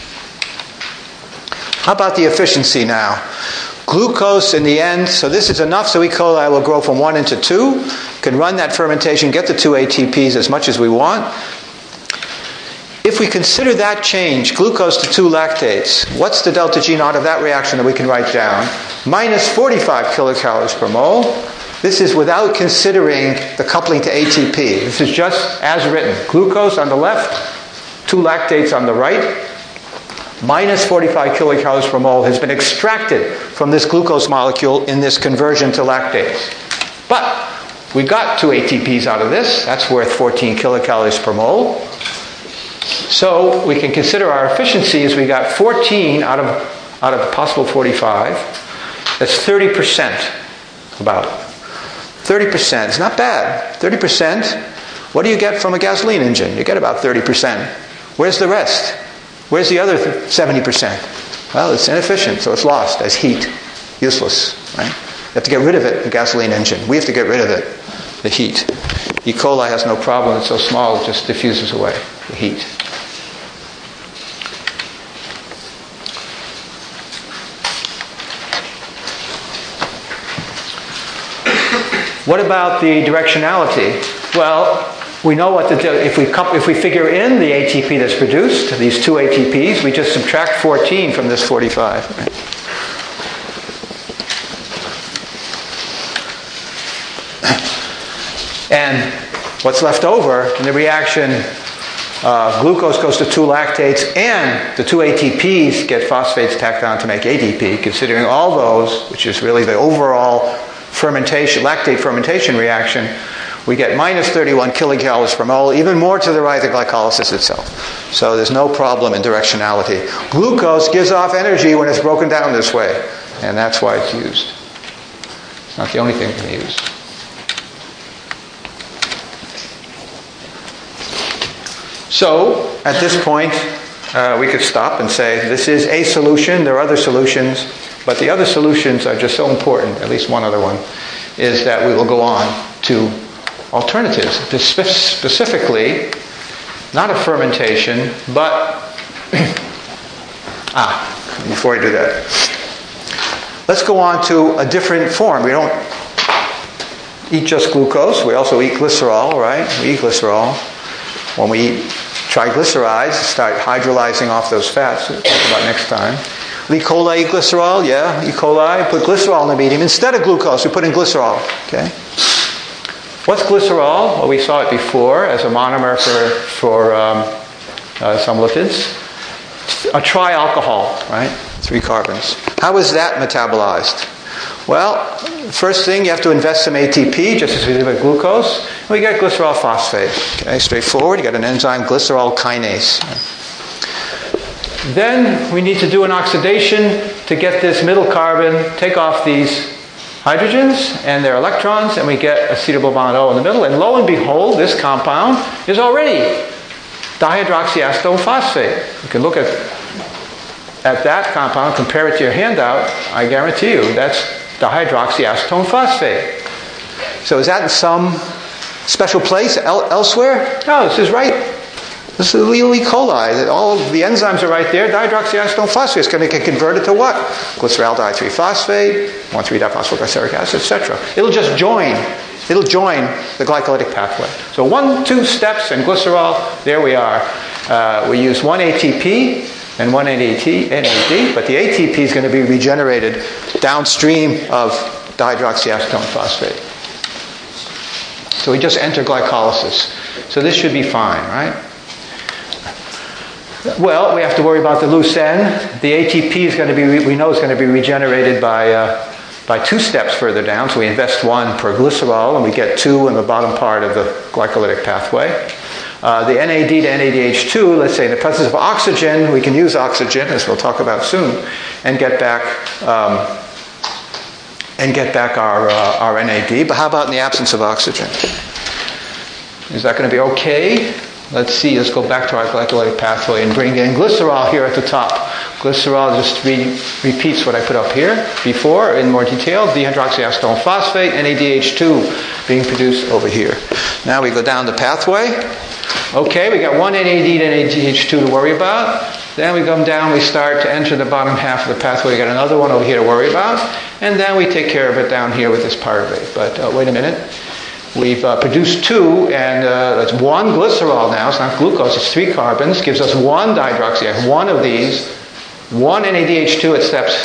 How about the efficiency now? Glucose in the end, so this is enough so E. coli will grow from 1 into 2. Can run that fermentation, get the 2 ATPs as much as we want. If we consider that change, glucose to 2 lactates, what's the delta G naught of that reaction that we can write down? Minus 45 kilocalories per mole. This is without considering the coupling to ATP. This is just as written. Glucose on the left, 2 lactates on the right. Minus 45 kilocalories per mole has been extracted from this glucose molecule in this conversion to lactase. But we got 2 ATPs out of this. That's worth 14 kilocalories per mole. So we can consider our efficiency as we got 14 out of possible 45. That's 30%, about. 30%. It's not bad. 30%. What do you get from a gasoline engine? You get about 30%. Where's the rest? Where's the other 70%? Well, it's inefficient, so it's lost as heat. Useless, right? You have to get rid of it, the gasoline engine. We have to get rid of it, the heat. E. coli has no problem. It's so small, it just diffuses away the heat. What about the directionality? Well, we know what to do. If we figure in the ATP that's produced, these 2 ATPs, we just subtract 14 from this 45. Right? And what's left over in the reaction, glucose goes to 2 lactates, and the 2 ATPs get phosphates tacked on to make ADP. Considering all those, which is really the overall lactate fermentation reaction, we get minus 31 kilocalories per mole, even more to the right of glycolysis itself. So there's no problem in directionality. Glucose gives off energy when it's broken down this way, and that's why it's used. It's not the only thing it can use. So, at this point, we could stop and say, this is a solution, there are other solutions, but the other solutions are just so important, at least one other one, is that we will go on to alternatives. Specifically, not a fermentation, but... before I do that, let's go on to a different form. We don't eat just glucose, we also eat glycerol, right? We eat glycerol. When we eat triglycerides, start hydrolyzing off those fats. We'll talk about next time. E. coli eat glycerol, yeah. E. coli put glycerol in the medium. Instead of glucose, we put in glycerol. Okay. What's glycerol? Well, we saw it before as a monomer for some lipids. A trialcohol, right? 3 carbons. How is that metabolized? Well, first thing, you have to invest some ATP, just as we did with glucose. And we get glycerol phosphate. Okay, straightforward. You got an enzyme, glycerol kinase. Then we need to do an oxidation to get this middle carbon, take off these hydrogens and their electrons, and we get a C double bond O in the middle. And lo and behold, this compound is already dihydroxyacetone phosphate. You can look at that compound, compare it to your handout. I guarantee you that's dihydroxyacetone phosphate. So is that in some special place elsewhere? No, this is right. This is E. coli. All of the enzymes are right there. Dihydroxyacetone phosphate is going to get converted to what? Glyceraldehyde 3-phosphate, 1,3-diphosphoglyceric acid, etc. It'll just join. It'll join the glycolytic pathway. So 1-2 steps in glycerol. There we are. We use 1 ATP and 1 NAD, but the ATP is going to be regenerated downstream of dihydroxyacetone phosphate. So we just enter glycolysis. So this should be fine, right? Well, we have to worry about the loose end. The ATP is going to be, we know, is going to be regenerated by 2 steps further down. So we invest 1 per glycerol, and we get 2 in the bottom part of the glycolytic pathway. The NAD to NADH2, let's say in the presence of oxygen, we can use oxygen, as we'll talk about soon, and get back our NAD. But how about in the absence of oxygen? Is that going to be okay? Let's see, let's go back to our glycolytic pathway and bring in glycerol here at the top. Glycerol just repeats what I put up here before in more detail. Dihydroxyacetone phosphate, NADH2 being produced over here. Now we go down the pathway. Okay, we got 1 NAD to NADH2 to worry about. Then we come down, we start to enter the bottom half of the pathway. We got another one over here to worry about. And then we take care of it down here with this pyruvate. But wait a minute. We've produced 2, and that's 1 glycerol now. It's not glucose, it's 3 carbons. Gives us 1 dihydroxyacetone, 1 of these. 1 NADH2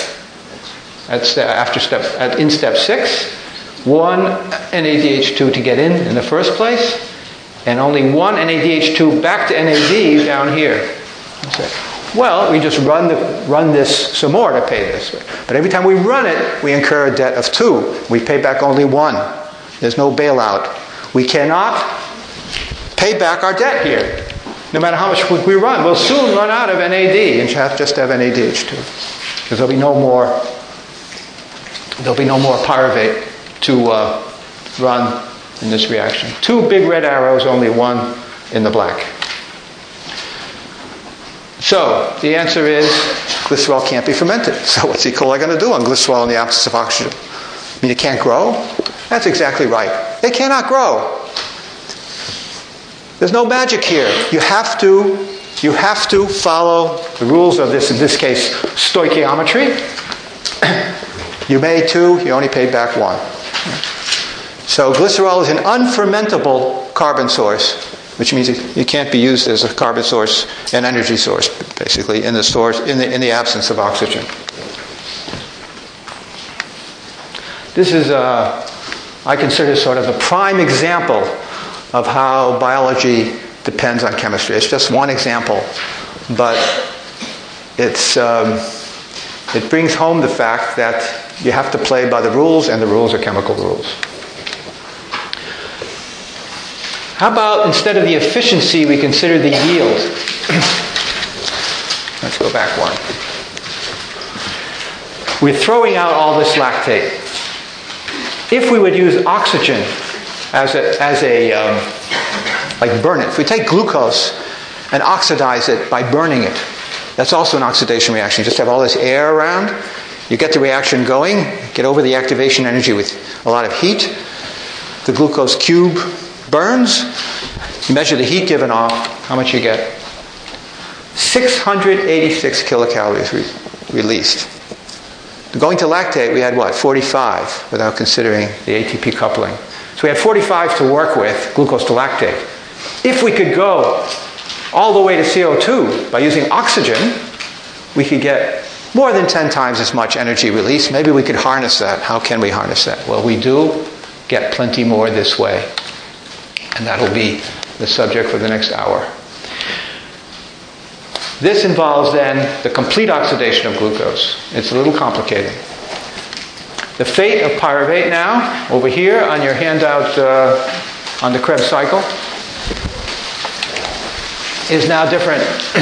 in step 6. 1 NADH2 to get in the first place. And only 1 NADH2 back to NAD down here. Okay. Well, we just run this some more to pay this. But every time we run it, we incur a debt of 2. We pay back only 1. There's no bailout. We cannot pay back our debt here. No matter how much we run, we'll soon run out of NAD and just have NADH2. Because there'll be no more pyruvate to run in this reaction. 2 big red arrows, only 1 in the black. So the answer is glycerol can't be fermented. So what's E. coli going to do on glycerol in the absence of oxygen? I mean, it can't grow? That's exactly right. It cannot grow. There's no magic here. You have to follow the rules of this, in this case, stoichiometry. You made 2, you only paid back 1. So glycerol is an unfermentable carbon source, which means it can't be used as a carbon source, an energy source, basically, in the absence of oxygen. This is I consider sort of the prime example of how biology depends on chemistry. It's just one example, but it brings home the fact that you have to play by the rules, and the rules are chemical rules. How about instead of the efficiency, we consider the yield? Let's go back 1. We're throwing out all this lactate. If we would use oxygen as like burn it, if we take glucose and oxidize it by burning it, that's also an oxidation reaction. You just have all this air around, you get the reaction going, get over the activation energy with a lot of heat. The glucose cube burns. You measure the heat given off, how much you get? 686 kilocalories released. Going to lactate, we had 45, without considering the ATP coupling. So we had 45 to work with, glucose to lactate. If we could go all the way to CO2 by using oxygen, we could get more than 10 times as much energy release. Maybe we could harness that. How can we harness that? Well, we do get plenty more this way. And that'll be the subject for the next hour. This involves then the complete oxidation of glucose. It's a little complicated. The fate of pyruvate now, over here on your handout on the Krebs cycle, is now different.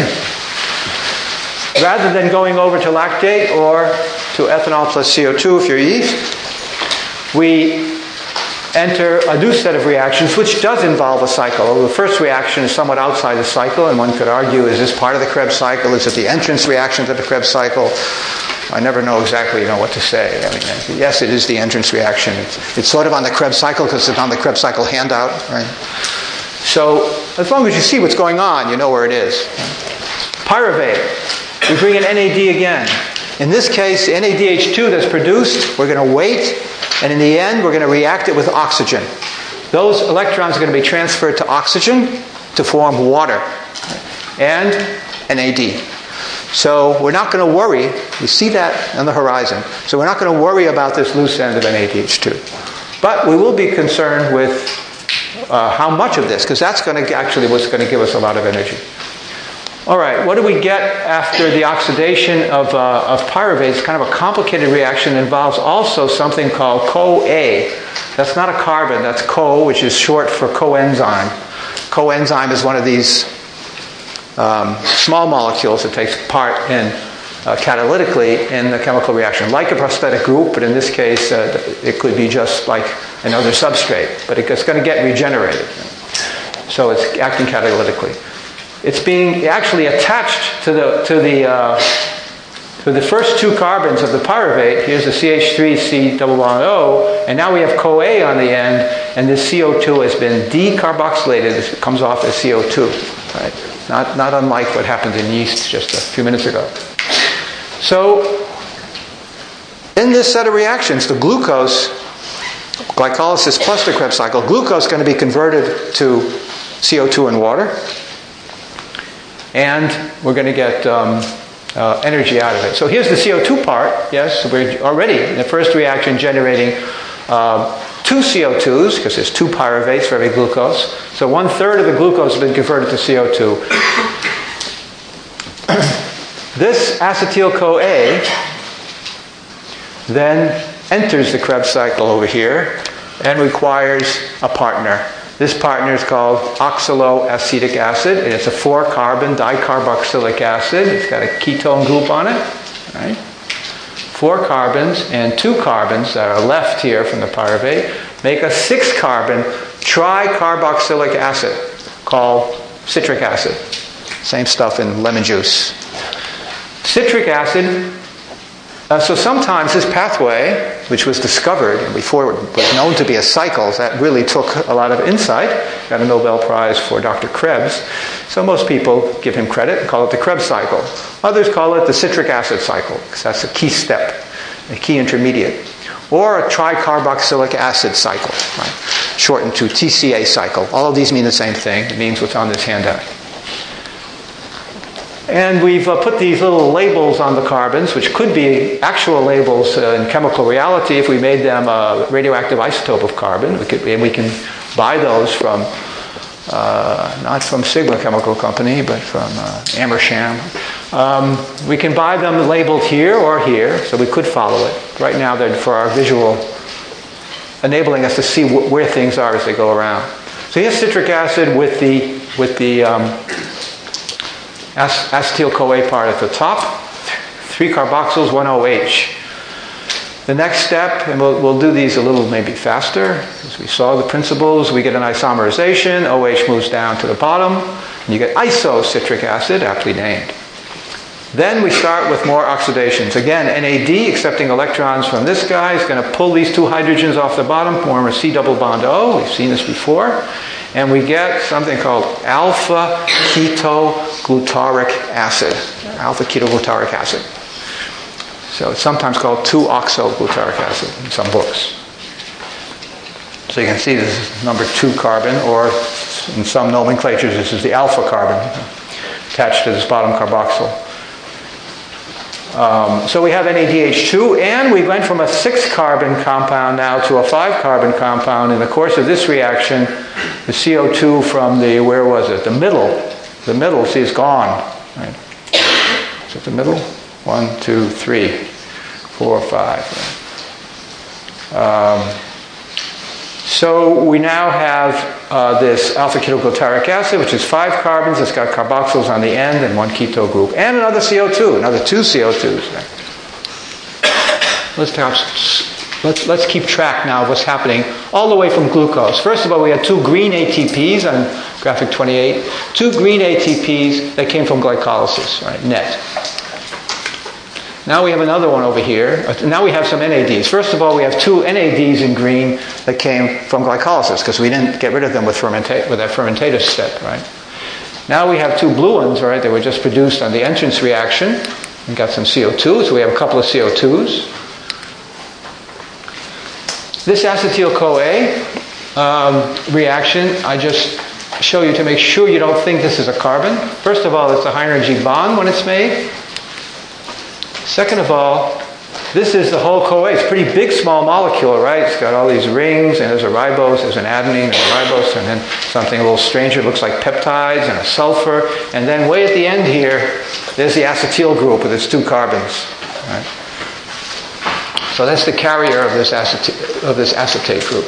Rather than going over to lactate or to ethanol plus CO2 if you're yeast, we enter a new set of reactions which does involve a cycle. The first reaction is somewhat outside the cycle, and one could argue, is this part of the Krebs cycle? Is it the entrance reaction to the Krebs cycle? I never know exactly what to say. I mean, yes, it is the entrance reaction. It's sort of on the Krebs cycle because it's on the Krebs cycle handout, right? So as long as you see what's going on, you know where it is. Pyruvate. We bring in NAD again. In this case, NADH2 that's produced, we're going to wait, and in the end, we're going to react it with oxygen. Those electrons are going to be transferred to oxygen to form water and NAD. So we're not going to worry. We see that on the horizon. So we're not going to worry about this loose end of NADH2. But we will be concerned with how much of this, because that's going to actually what's going to give us a lot of energy. All right, what do we get after the oxidation of pyruvate? It's kind of a complicated reaction. It involves also something called CoA. That's not a carbon, that's Co, which is short for coenzyme. Coenzyme is one of these small molecules that takes part in catalytically in the chemical reaction, like a prosthetic group, but in this case, it could be just like another substrate, but it's going to get regenerated. So it's acting catalytically. It's being actually attached to the first two carbons of the pyruvate. Here's the CH3C double bond O, and now we have CoA on the end, and this CO2 has been decarboxylated. It comes off as CO2, right? Not unlike what happened in yeast just a few minutes ago. So, in this set of reactions, the glucose, glycolysis plus the Krebs cycle, glucose is going to be converted to CO2 and water. And we're going to get energy out of it. So here's the CO2 part. Yes, we're already in the first reaction generating two CO2s, because there's two pyruvates for every glucose. So 1/3 of the glucose has been converted to CO2. This acetyl-CoA then enters the Krebs cycle over here and requires a partner. This partner is called oxaloacetic acid, and it's a 4-carbon dicarboxylic acid. It's got a ketone group on it. Right? 4 carbons and 2 carbons that are left here from the pyruvate make a 6-carbon tricarboxylic acid called citric acid. Same stuff in lemon juice. Citric acid. So sometimes this pathway, which was discovered before it was known to be a cycle, that really took a lot of insight. Got a Nobel Prize for Dr. Krebs. So most people give him credit and call it the Krebs cycle. Others call it the citric acid cycle, because that's a key step, a key intermediate. Or a tricarboxylic acid cycle, right? Shortened to TCA cycle. All of these mean the same thing. It means what's on this handout. And we've put these little labels on the carbons, which could be actual labels in chemical reality if we made them a radioactive isotope of carbon. We can buy those from, not from Sigma Chemical Company, but from Amersham. We can buy them labeled here or here, so we could follow it. Right now they're for our visual, enabling us to see where things are as they go around. So here's citric acid with the acetyl-CoA part at the top, 3 carboxyls, 1 OH. The next step, and we'll do these a little maybe faster, as we saw the principles, we get an isomerization, OH moves down to the bottom, and you get isocitric acid, aptly named. Then we start with more oxidations. Again, NAD, accepting electrons from this guy, is going to pull these 2 hydrogens off the bottom, form a C double bond O. We've seen this before. And we get something called alpha-ketoglutarate acid. Alpha-ketoglutarate acid. So it's sometimes called 2-oxoglutaric acid in some books. So you can see this is number 2 carbon, or in some nomenclatures this is the alpha carbon attached to this bottom carboxyl. So we have NADH2, and we went from a 6-carbon compound now to a 5-carbon compound. In the course of this reaction, the CO2 from the, where was it? The middle, see, is gone. Right? Is it the middle? 1, 2, 3, 4, 5. So we now have this alpha-ketoglutarate acid, which is 5 carbons. It's got carboxyls on the end and 1 keto group. And another CO2, another 2 CO2s. Let's perhaps let's keep track now of what's happening all the way from glucose. First of all, we had 2 green ATPs on graphic 28. 2 green ATPs that came from glycolysis, right, net. Now we have another one over here. Now we have some NADs. First of all, we have 2 NADs in green that came from glycolysis because we didn't get rid of them with that fermentative step, right? Now we have 2 blue ones, right, that were just produced on the entrance reaction. We got some CO2, so we have a couple of CO2s. This acetyl-CoA reaction, I just show you to make sure you don't think this is a carbon. First of all, it's a high-energy bond when it's made. Second of all, this is the whole CoA. It's a pretty big, small molecule, right? It's got all these rings, and there's a ribose, there's an adenine, there's a ribose, and then something a little stranger. It looks like peptides and a sulfur. And then way at the end here, there's the acetyl group with its 2 carbons. Right? So that's the carrier of this acetate group.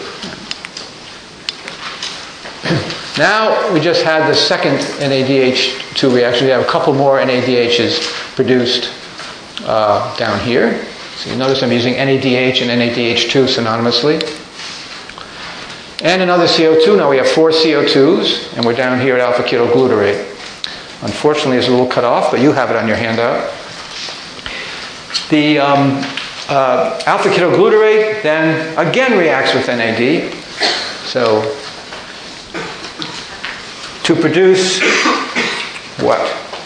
Now we just had the second NADH2 reaction. We have a couple more NADHs produced down here. So you notice I'm using NADH and NADH2 synonymously. And another CO2. Now we have 4 CO2s, and we're down here at alpha-ketoglutarate. Unfortunately, it's a little cut off, but you have it on your handout. The alpha-ketoglutarate then again reacts with NAD. So to produce what?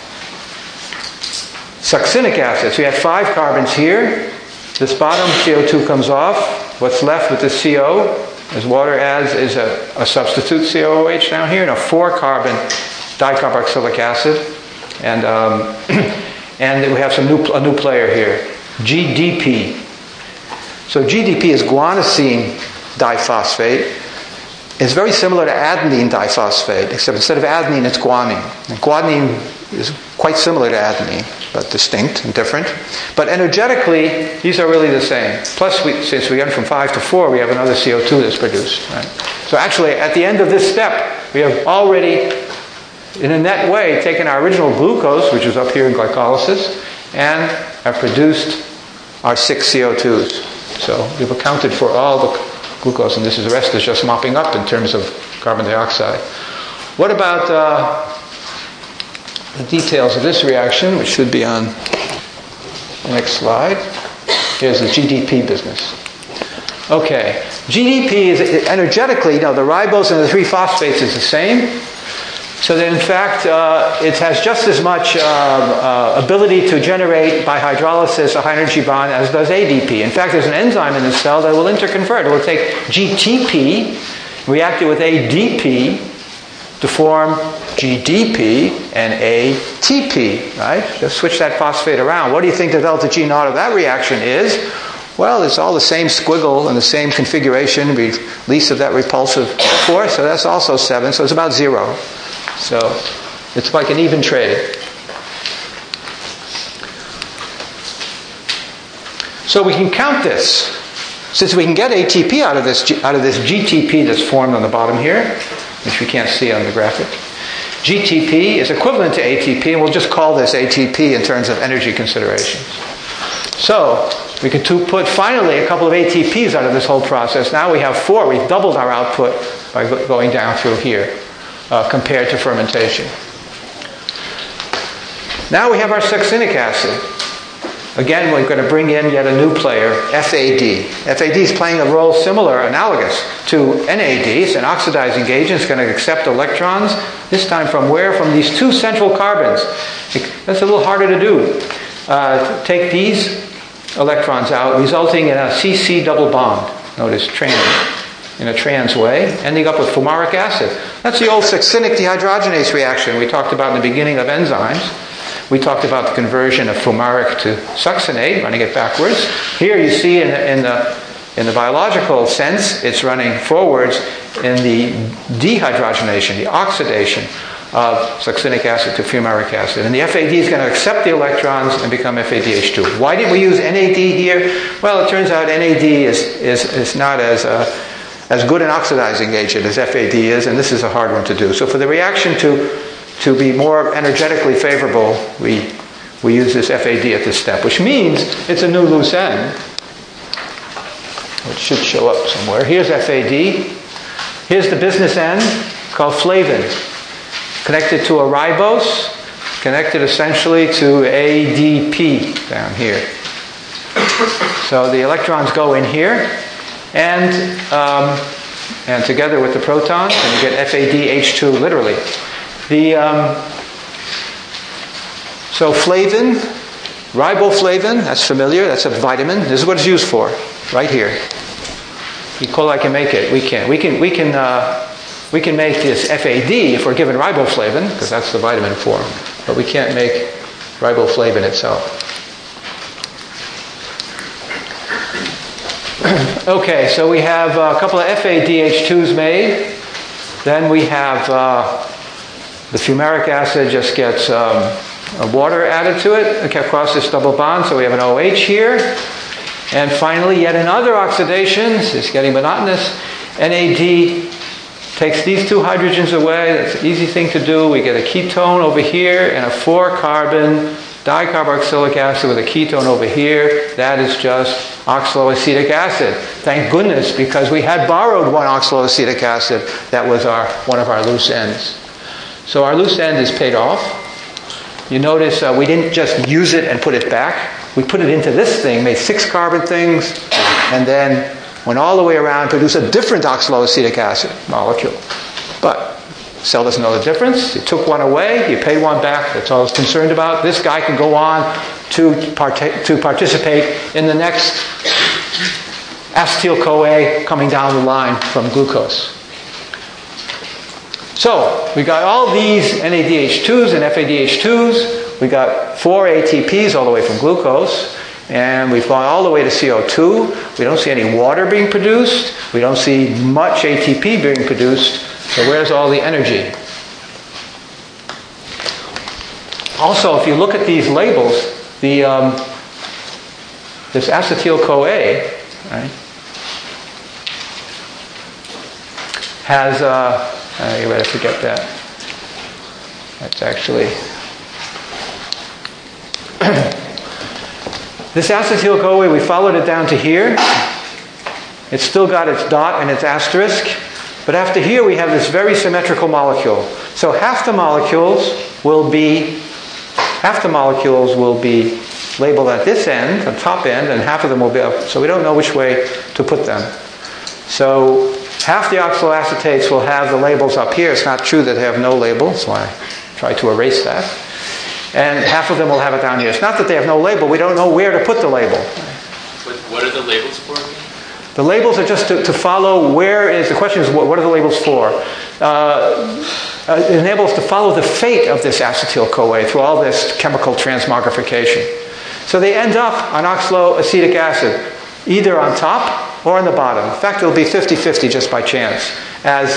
Succinic acid. So you have 5 carbons here. This bottom CO2 comes off. What's left with the CO, as water adds, is a substitute COOH down here, and a 4-carbon dicarboxylic acid. And and we have a new player here, GDP. So GDP is guanosine diphosphate. It's very similar to adenine diphosphate, except instead of adenine, it's guanine. And guanine is quite similar to adenine, but distinct and different. But energetically, these are really the same. Plus, since we went from 5 to 4, we have another CO2 that's produced. Right? So actually, at the end of this step, we have already, in a net way, taken our original glucose, which is up here in glycolysis, and have produced our 6 CO2s. So we've accounted for all the glucose, and the rest is just mopping up in terms of carbon dioxide. What about the details of this reaction, which should be on the next slide? Here's the GDP business. Okay, GDP is energetically, the ribose and the 3 phosphates is the same. So that in fact, it has just as much ability to generate by hydrolysis a high-energy bond as does ADP. In fact, there's an enzyme in the cell that will interconvert. It will take GTP, react it with ADP to form GDP and ATP, right? Just switch that phosphate around. What do you think the delta G naught of that reaction is? Well, it's all the same squiggle and the same configuration, release of that repulsive force, so that's also 7, so it's about 0. So it's like an even trade. So we can count this. Since we can get ATP out of this GTP that's formed on the bottom here, which we can't see on the graphic. GTP is equivalent to ATP, and we'll just call this ATP in terms of energy considerations. So we can put finally a couple of ATPs out of this whole process. Now we have 4. We've doubled our output by going down through here. Compared to fermentation. Now we have our succinic acid. Again, we're going to bring in yet a new player, FAD. FAD is playing a role similar, analogous to NAD. It's an oxidizing agent. It's going to accept electrons, this time from where? From these 2 central carbons. That's a little harder to do. Take these electrons out, resulting in a CC double bond. Notice trans. In a trans way, ending up with fumaric acid. That's the old succinic dehydrogenase reaction we talked about in the beginning of enzymes. We talked about the conversion of fumaric to succinate, running it backwards. Here you see in the biological sense, it's running forwards in the dehydrogenation, the oxidation of succinic acid to fumaric acid. And the FAD is going to accept the electrons and become FADH2. Why did we use NAD here? Well, it turns out NAD is not as good an oxidizing agent as FAD is, and this is a hard one to do. So for the reaction to be more energetically favorable, we use this FAD at this step, which means it's a new loose end. It should show up somewhere. Here's FAD. Here's the business end. It's called flavin. Connected to a ribose, connected essentially to ADP down here. So the electrons go in here, and together with the protons, and you get FADH2 literally. So flavin, riboflavin, that's familiar, that's a vitamin. This is what it's used for, right here. E. coli can make it. We can't. We can make this FAD if we're given riboflavin, because that's the vitamin form. But we can't make riboflavin itself. Okay, so we have a couple of FADH2s made. Then we have the fumaric acid just gets water added to it across this double bond, so we have an OH here. And finally, yet another oxidation. It's getting monotonous. NAD takes these two hydrogens away. That's an easy thing to do. We get a ketone over here and a 4-carbon dicarboxylic acid with a ketone over here. That is just oxaloacetic acid. Thank goodness, because we had borrowed one oxaloacetic acid. That was one of our loose ends. So our loose end is paid off. You notice we didn't just use it and put it back. We put it into this thing, made 6 carbon things, and then went all the way around, produced a different oxaloacetic acid molecule. But cell doesn't know the difference. You took one away, you paid one back. That's all it's concerned about. This guy can go on to participate in the next acetyl-CoA coming down the line from glucose. So we got all these NADH2s and FADH2s. We got 4 ATPs all the way from glucose. And we've gone all the way to CO2. We don't see any water being produced. We don't see much ATP being produced. So where's all the energy? Also, if you look at these labels, this acetyl-CoA, right, has you better forget that. That's actually this acetyl-CoA. We followed it down to here. It's still got its dot and its asterisk, but after here we have this very symmetrical molecule. So half the molecules will be labeled at this end, the top end, and half of them will be up. So we don't know which way to put them. So half the oxaloacetates will have the labels up here. It's not true that they have no label, so I try to erase that. And half of them will have it down here. It's not that they have no label. We don't know where to put the label. What are the labels for? The labels are just to follow where is... The question is, what are the labels for? It enables to follow the fate of this acetyl-CoA through all this chemical transmogrification. So they end up on oxaloacetic acid, either on top or on the bottom. In fact, it'll be 50-50 just by chance. As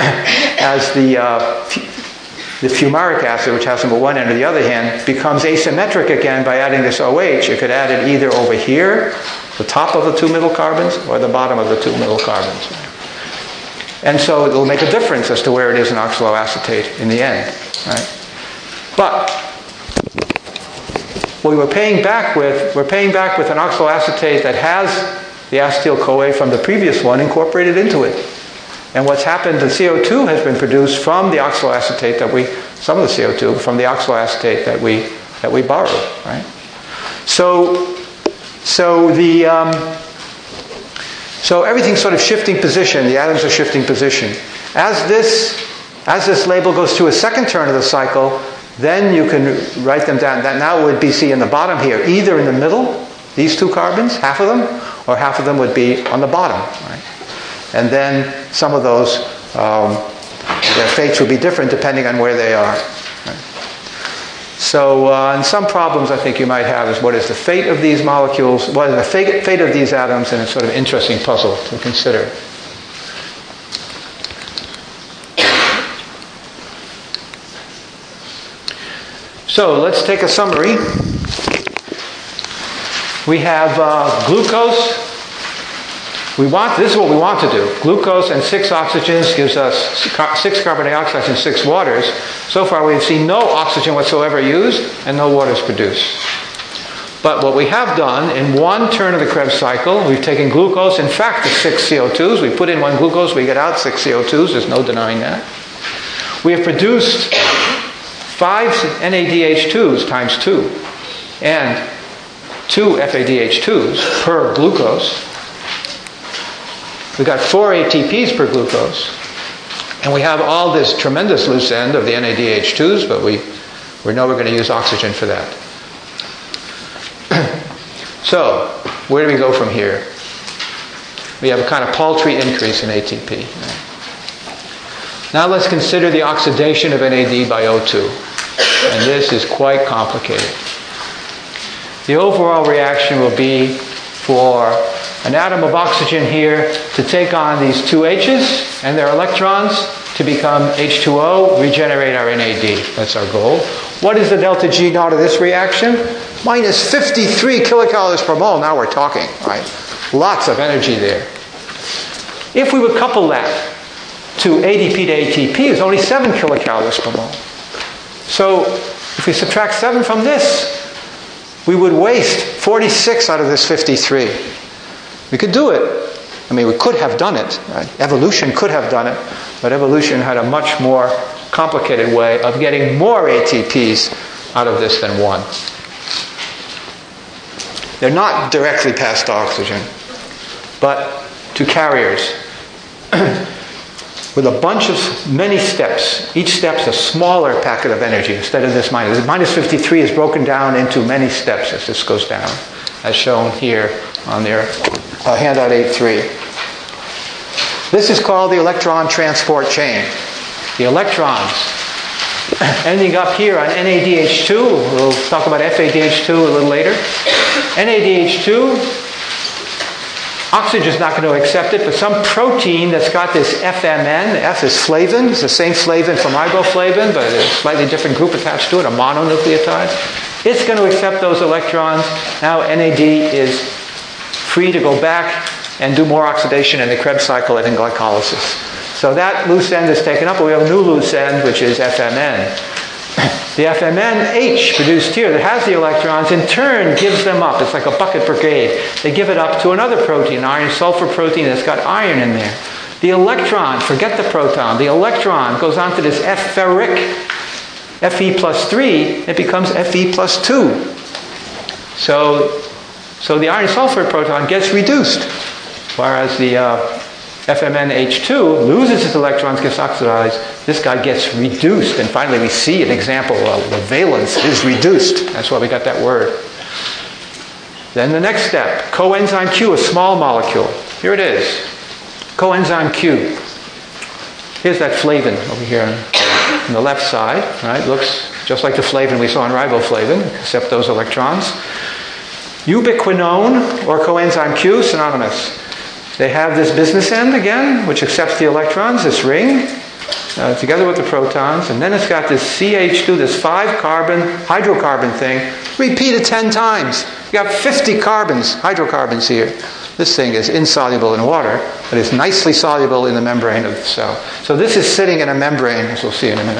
the fumaric acid, which has them at one end or the other hand, becomes asymmetric again by adding this OH. You could add it either over here, the top of the 2 middle carbons, or the bottom of the 2 middle carbons. And so it will make a difference as to where it is in oxaloacetate in the end. Right? But what we're paying back with an oxaloacetate that has the acetyl-CoA from the previous one incorporated into it. And what's happened, the CO2 has been produced from the oxaloacetate some of the CO2 from the oxaloacetate that we borrowed, right? So everything's sort of shifting position. The atoms are shifting position. As this label goes through a second turn of the cycle, then you can write them down. That now would be in the bottom here, either in the middle, these 2 carbons, half of them, or half of them would be on the bottom, right? And then some of those, their fates would be different depending on where they are. Right? So, and some problems I think you might have is what is the fate of these molecules, what is the fate of these atoms, and it's sort of an interesting puzzle to consider. So, let's take a summary. We have glucose. This is what we want to do. Glucose and 6 oxygens gives us 6 carbon dioxides and 6 waters. So far we've seen no oxygen whatsoever used and no waters produced. But what we have done in one turn of the Krebs cycle, we've taken glucose, in fact, the 6 CO2s. We put in one glucose, we get out 6 CO2s. There's no denying that. We have produced 5 NADH2s times 2 and 2 FADH2s per glucose. We've got 4 ATPs per glucose. And we have all this tremendous loose end of the NADH2s, but we know we're going to use oxygen for that. So, where do we go from here? We have a kind of paltry increase in ATP. Now let's consider the oxidation of NAD by O2. And this is quite complicated. The overall reaction will be for an atom of oxygen here to take on these 2 H's and their electrons to become H2O, regenerate our NAD. That's our goal. What is the delta G naught of this reaction? Minus 53 kilocalories per mole. Now we're talking, right? Lots of energy there. If we would couple that to ADP to ATP, it's only 7 kilocalories per mole. So if we subtract 7 from this, we would waste 46 out of this 53. We could do it. I mean, we could have done it. Right? Evolution could have done it, but evolution had a much more complicated way of getting more ATPs out of this than 1. They're not directly passed to oxygen, but to carriers with a bunch of many steps. Each step's a smaller packet of energy instead of this minus. The minus 53 is broken down into many steps as this goes down, as shown here on their handout 8.3. This is called the electron transport chain. The electrons ending up here on NADH2. We'll talk about FADH2 a little later. NADH2, oxygen is not going to accept it, but some protein that's got this FMN, the F is flavin, it's the same flavin from riboflavin, but a slightly different group attached to it, a mononucleotide. It's going to accept those electrons. Now NAD is free to go back and do more oxidation in the Krebs cycle and in glycolysis. So that loose end is taken up, but we have a new loose end, which is FMN. The FMNH produced here that has the electrons, in turn gives them up. It's like a bucket brigade. They give it up to another protein, iron sulfur protein that's got iron in there. The electron, forget the proton, the electron goes on to this F ferric, Fe plus 3, it becomes Fe plus 2. So the iron sulfur proton gets reduced, whereas the FMNH2 loses its electrons, gets oxidized. This guy gets reduced. And finally we see an example of the valence is reduced. That's why we got that word. Then the next step, coenzyme Q, a small molecule. Here it is. Coenzyme Q. Here's that flavin over here on the left side. Right? Looks just like the flavin we saw in riboflavin, except those electrons. Ubiquinone, or coenzyme Q, synonymous. They have this business end again, which accepts the electrons, this ring, together with the protons. And then it's got this CH2, this 5-carbon hydrocarbon thing, repeated 10 times. You got 50 hydrocarbons here. This thing is insoluble in water, but it's nicely soluble in the membrane of the cell. So this is sitting in a membrane, as we'll see in a minute.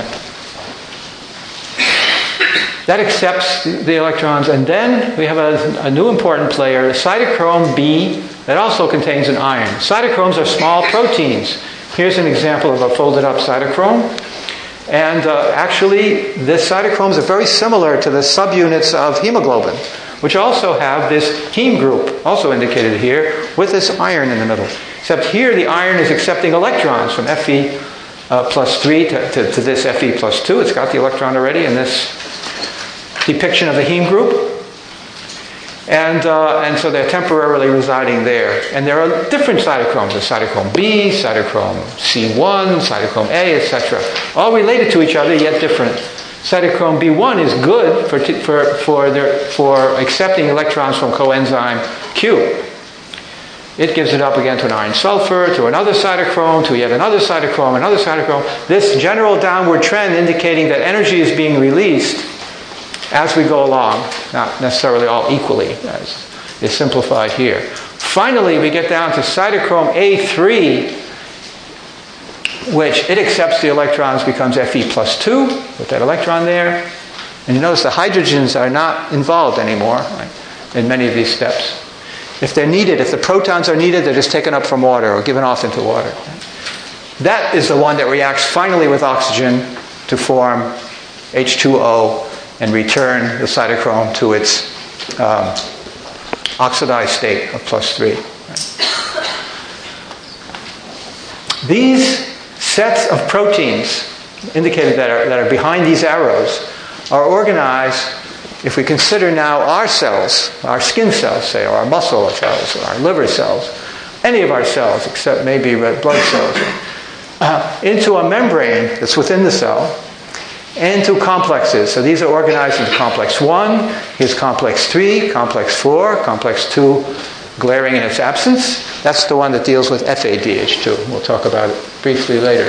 That accepts the electrons. And then we have a new important player, cytochrome B, that also contains an iron. Cytochromes are small proteins. Here's an example of a folded up cytochrome. And actually, the cytochromes are very similar to the subunits of hemoglobin, which also have this heme group, also indicated here, with this iron in the middle. Except here, the iron is accepting electrons from Fe plus 3 to this Fe plus 2. It's got the electron already in this depiction of the heme group. And so they're temporarily residing there. And there are different cytochromes. There's cytochrome B, cytochrome C1, cytochrome A, etc. All related to each other, yet different. Cytochrome B1 is good for accepting electrons from coenzyme Q. It gives it up again to an iron sulfur, to another cytochrome, to yet another cytochrome, another cytochrome. This general downward trend indicating that energy is being released as we go along, not necessarily all equally, as is simplified here. Finally, we get down to cytochrome A3, which it accepts the electrons, becomes Fe plus 2, with that electron there. And you notice the hydrogens are not involved anymore. Right? in many of these steps. If they're needed, if the protons are needed, they're just taken up from water or given off into water. That is the one that reacts finally with oxygen to form H2O and return the cytochrome to its oxidized state of +3. These sets of proteins indicated that are behind these arrows are organized, if we consider now our cells, our skin cells, say, or our muscle cells, or our liver cells, any of our cells except maybe red blood cells, into a membrane that's within the cell, into complexes. So these are organized into complex 1, here's complex 3, complex 4, complex 2 glaring in its absence. That's the one that deals with FADH2. We'll talk about it briefly later.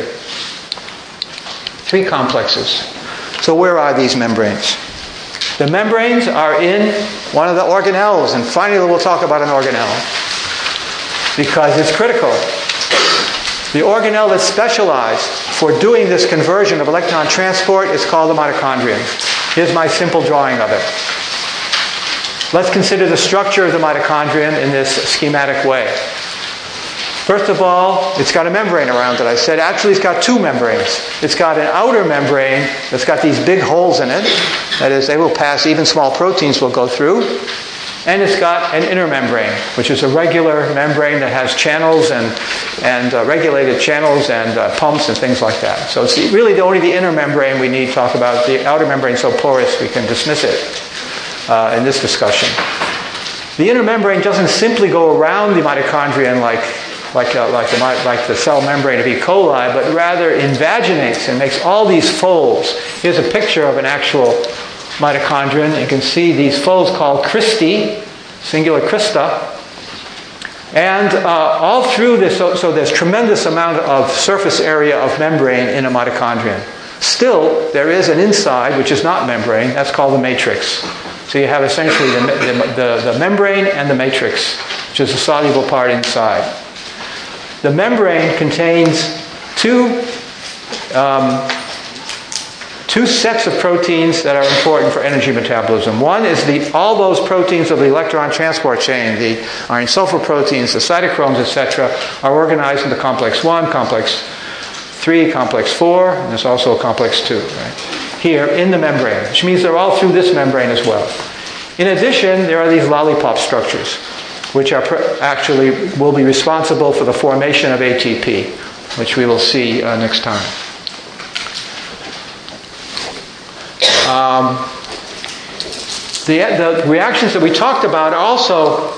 3 complexes. So where are these membranes? The membranes are in one of the organelles, and finally we'll talk about an organelle, because it's critical. The organelle that's specialized for doing this conversion of electron transport is called the mitochondrion. Here's my simple drawing of it. Let's consider the structure of the mitochondrion in this schematic way. First of all, it's got a membrane around it. I said actually it's got 2 membranes. It's got an outer membrane that's got these big holes in it. That is, they will pass, even small proteins will go through. And it's got an inner membrane, which is a regular membrane that has channels and regulated channels and pumps and things like that. So it's really only the inner membrane we need to talk about. The outer membrane is so porous we can dismiss it in this discussion. The inner membrane doesn't simply go around the mitochondrion like the cell membrane of E. coli, but rather invaginates and makes all these folds. Here's a picture of an actual mitochondrion. You can see these folds called cristae, singular crista. And all through this, so there's tremendous amount of surface area of membrane in a mitochondrion. Still, there is an inside, which is not membrane. That's called the matrix. So you have essentially the membrane and the matrix, which is a soluble part inside. The membrane contains two sets of proteins that are important for energy metabolism. One is all those proteins of the electron transport chain, the iron sulfur proteins, the cytochromes, etc., are organized into complex 1, complex 3, complex 4, and there's also a complex 2, right? Here in the membrane, which means they're all through this membrane as well. In addition, there are these lollipop structures, which are actually will be responsible for the formation of ATP, which we will see next time. The reactions that we talked about are also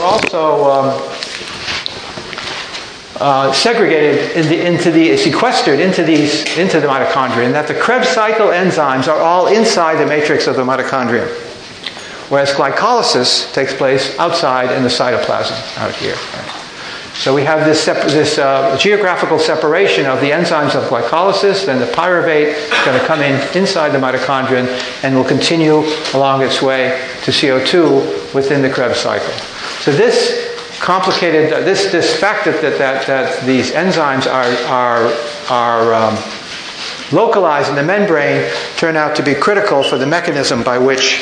segregated sequestered into the mitochondrion. That the Krebs cycle enzymes are all inside the matrix of the mitochondrion, whereas glycolysis takes place outside in the cytoplasm out here. Right? So we have this geographical separation of the enzymes of glycolysis. Then the pyruvate is going to come inside the mitochondrion and will continue along its way to CO2 within the Krebs cycle. So this complicated, this fact that these enzymes are localized in the membrane turn out to be critical for the mechanism by which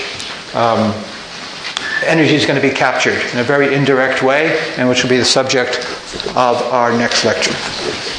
energy is going to be captured in a very indirect way, and which will be the subject of our next lecture.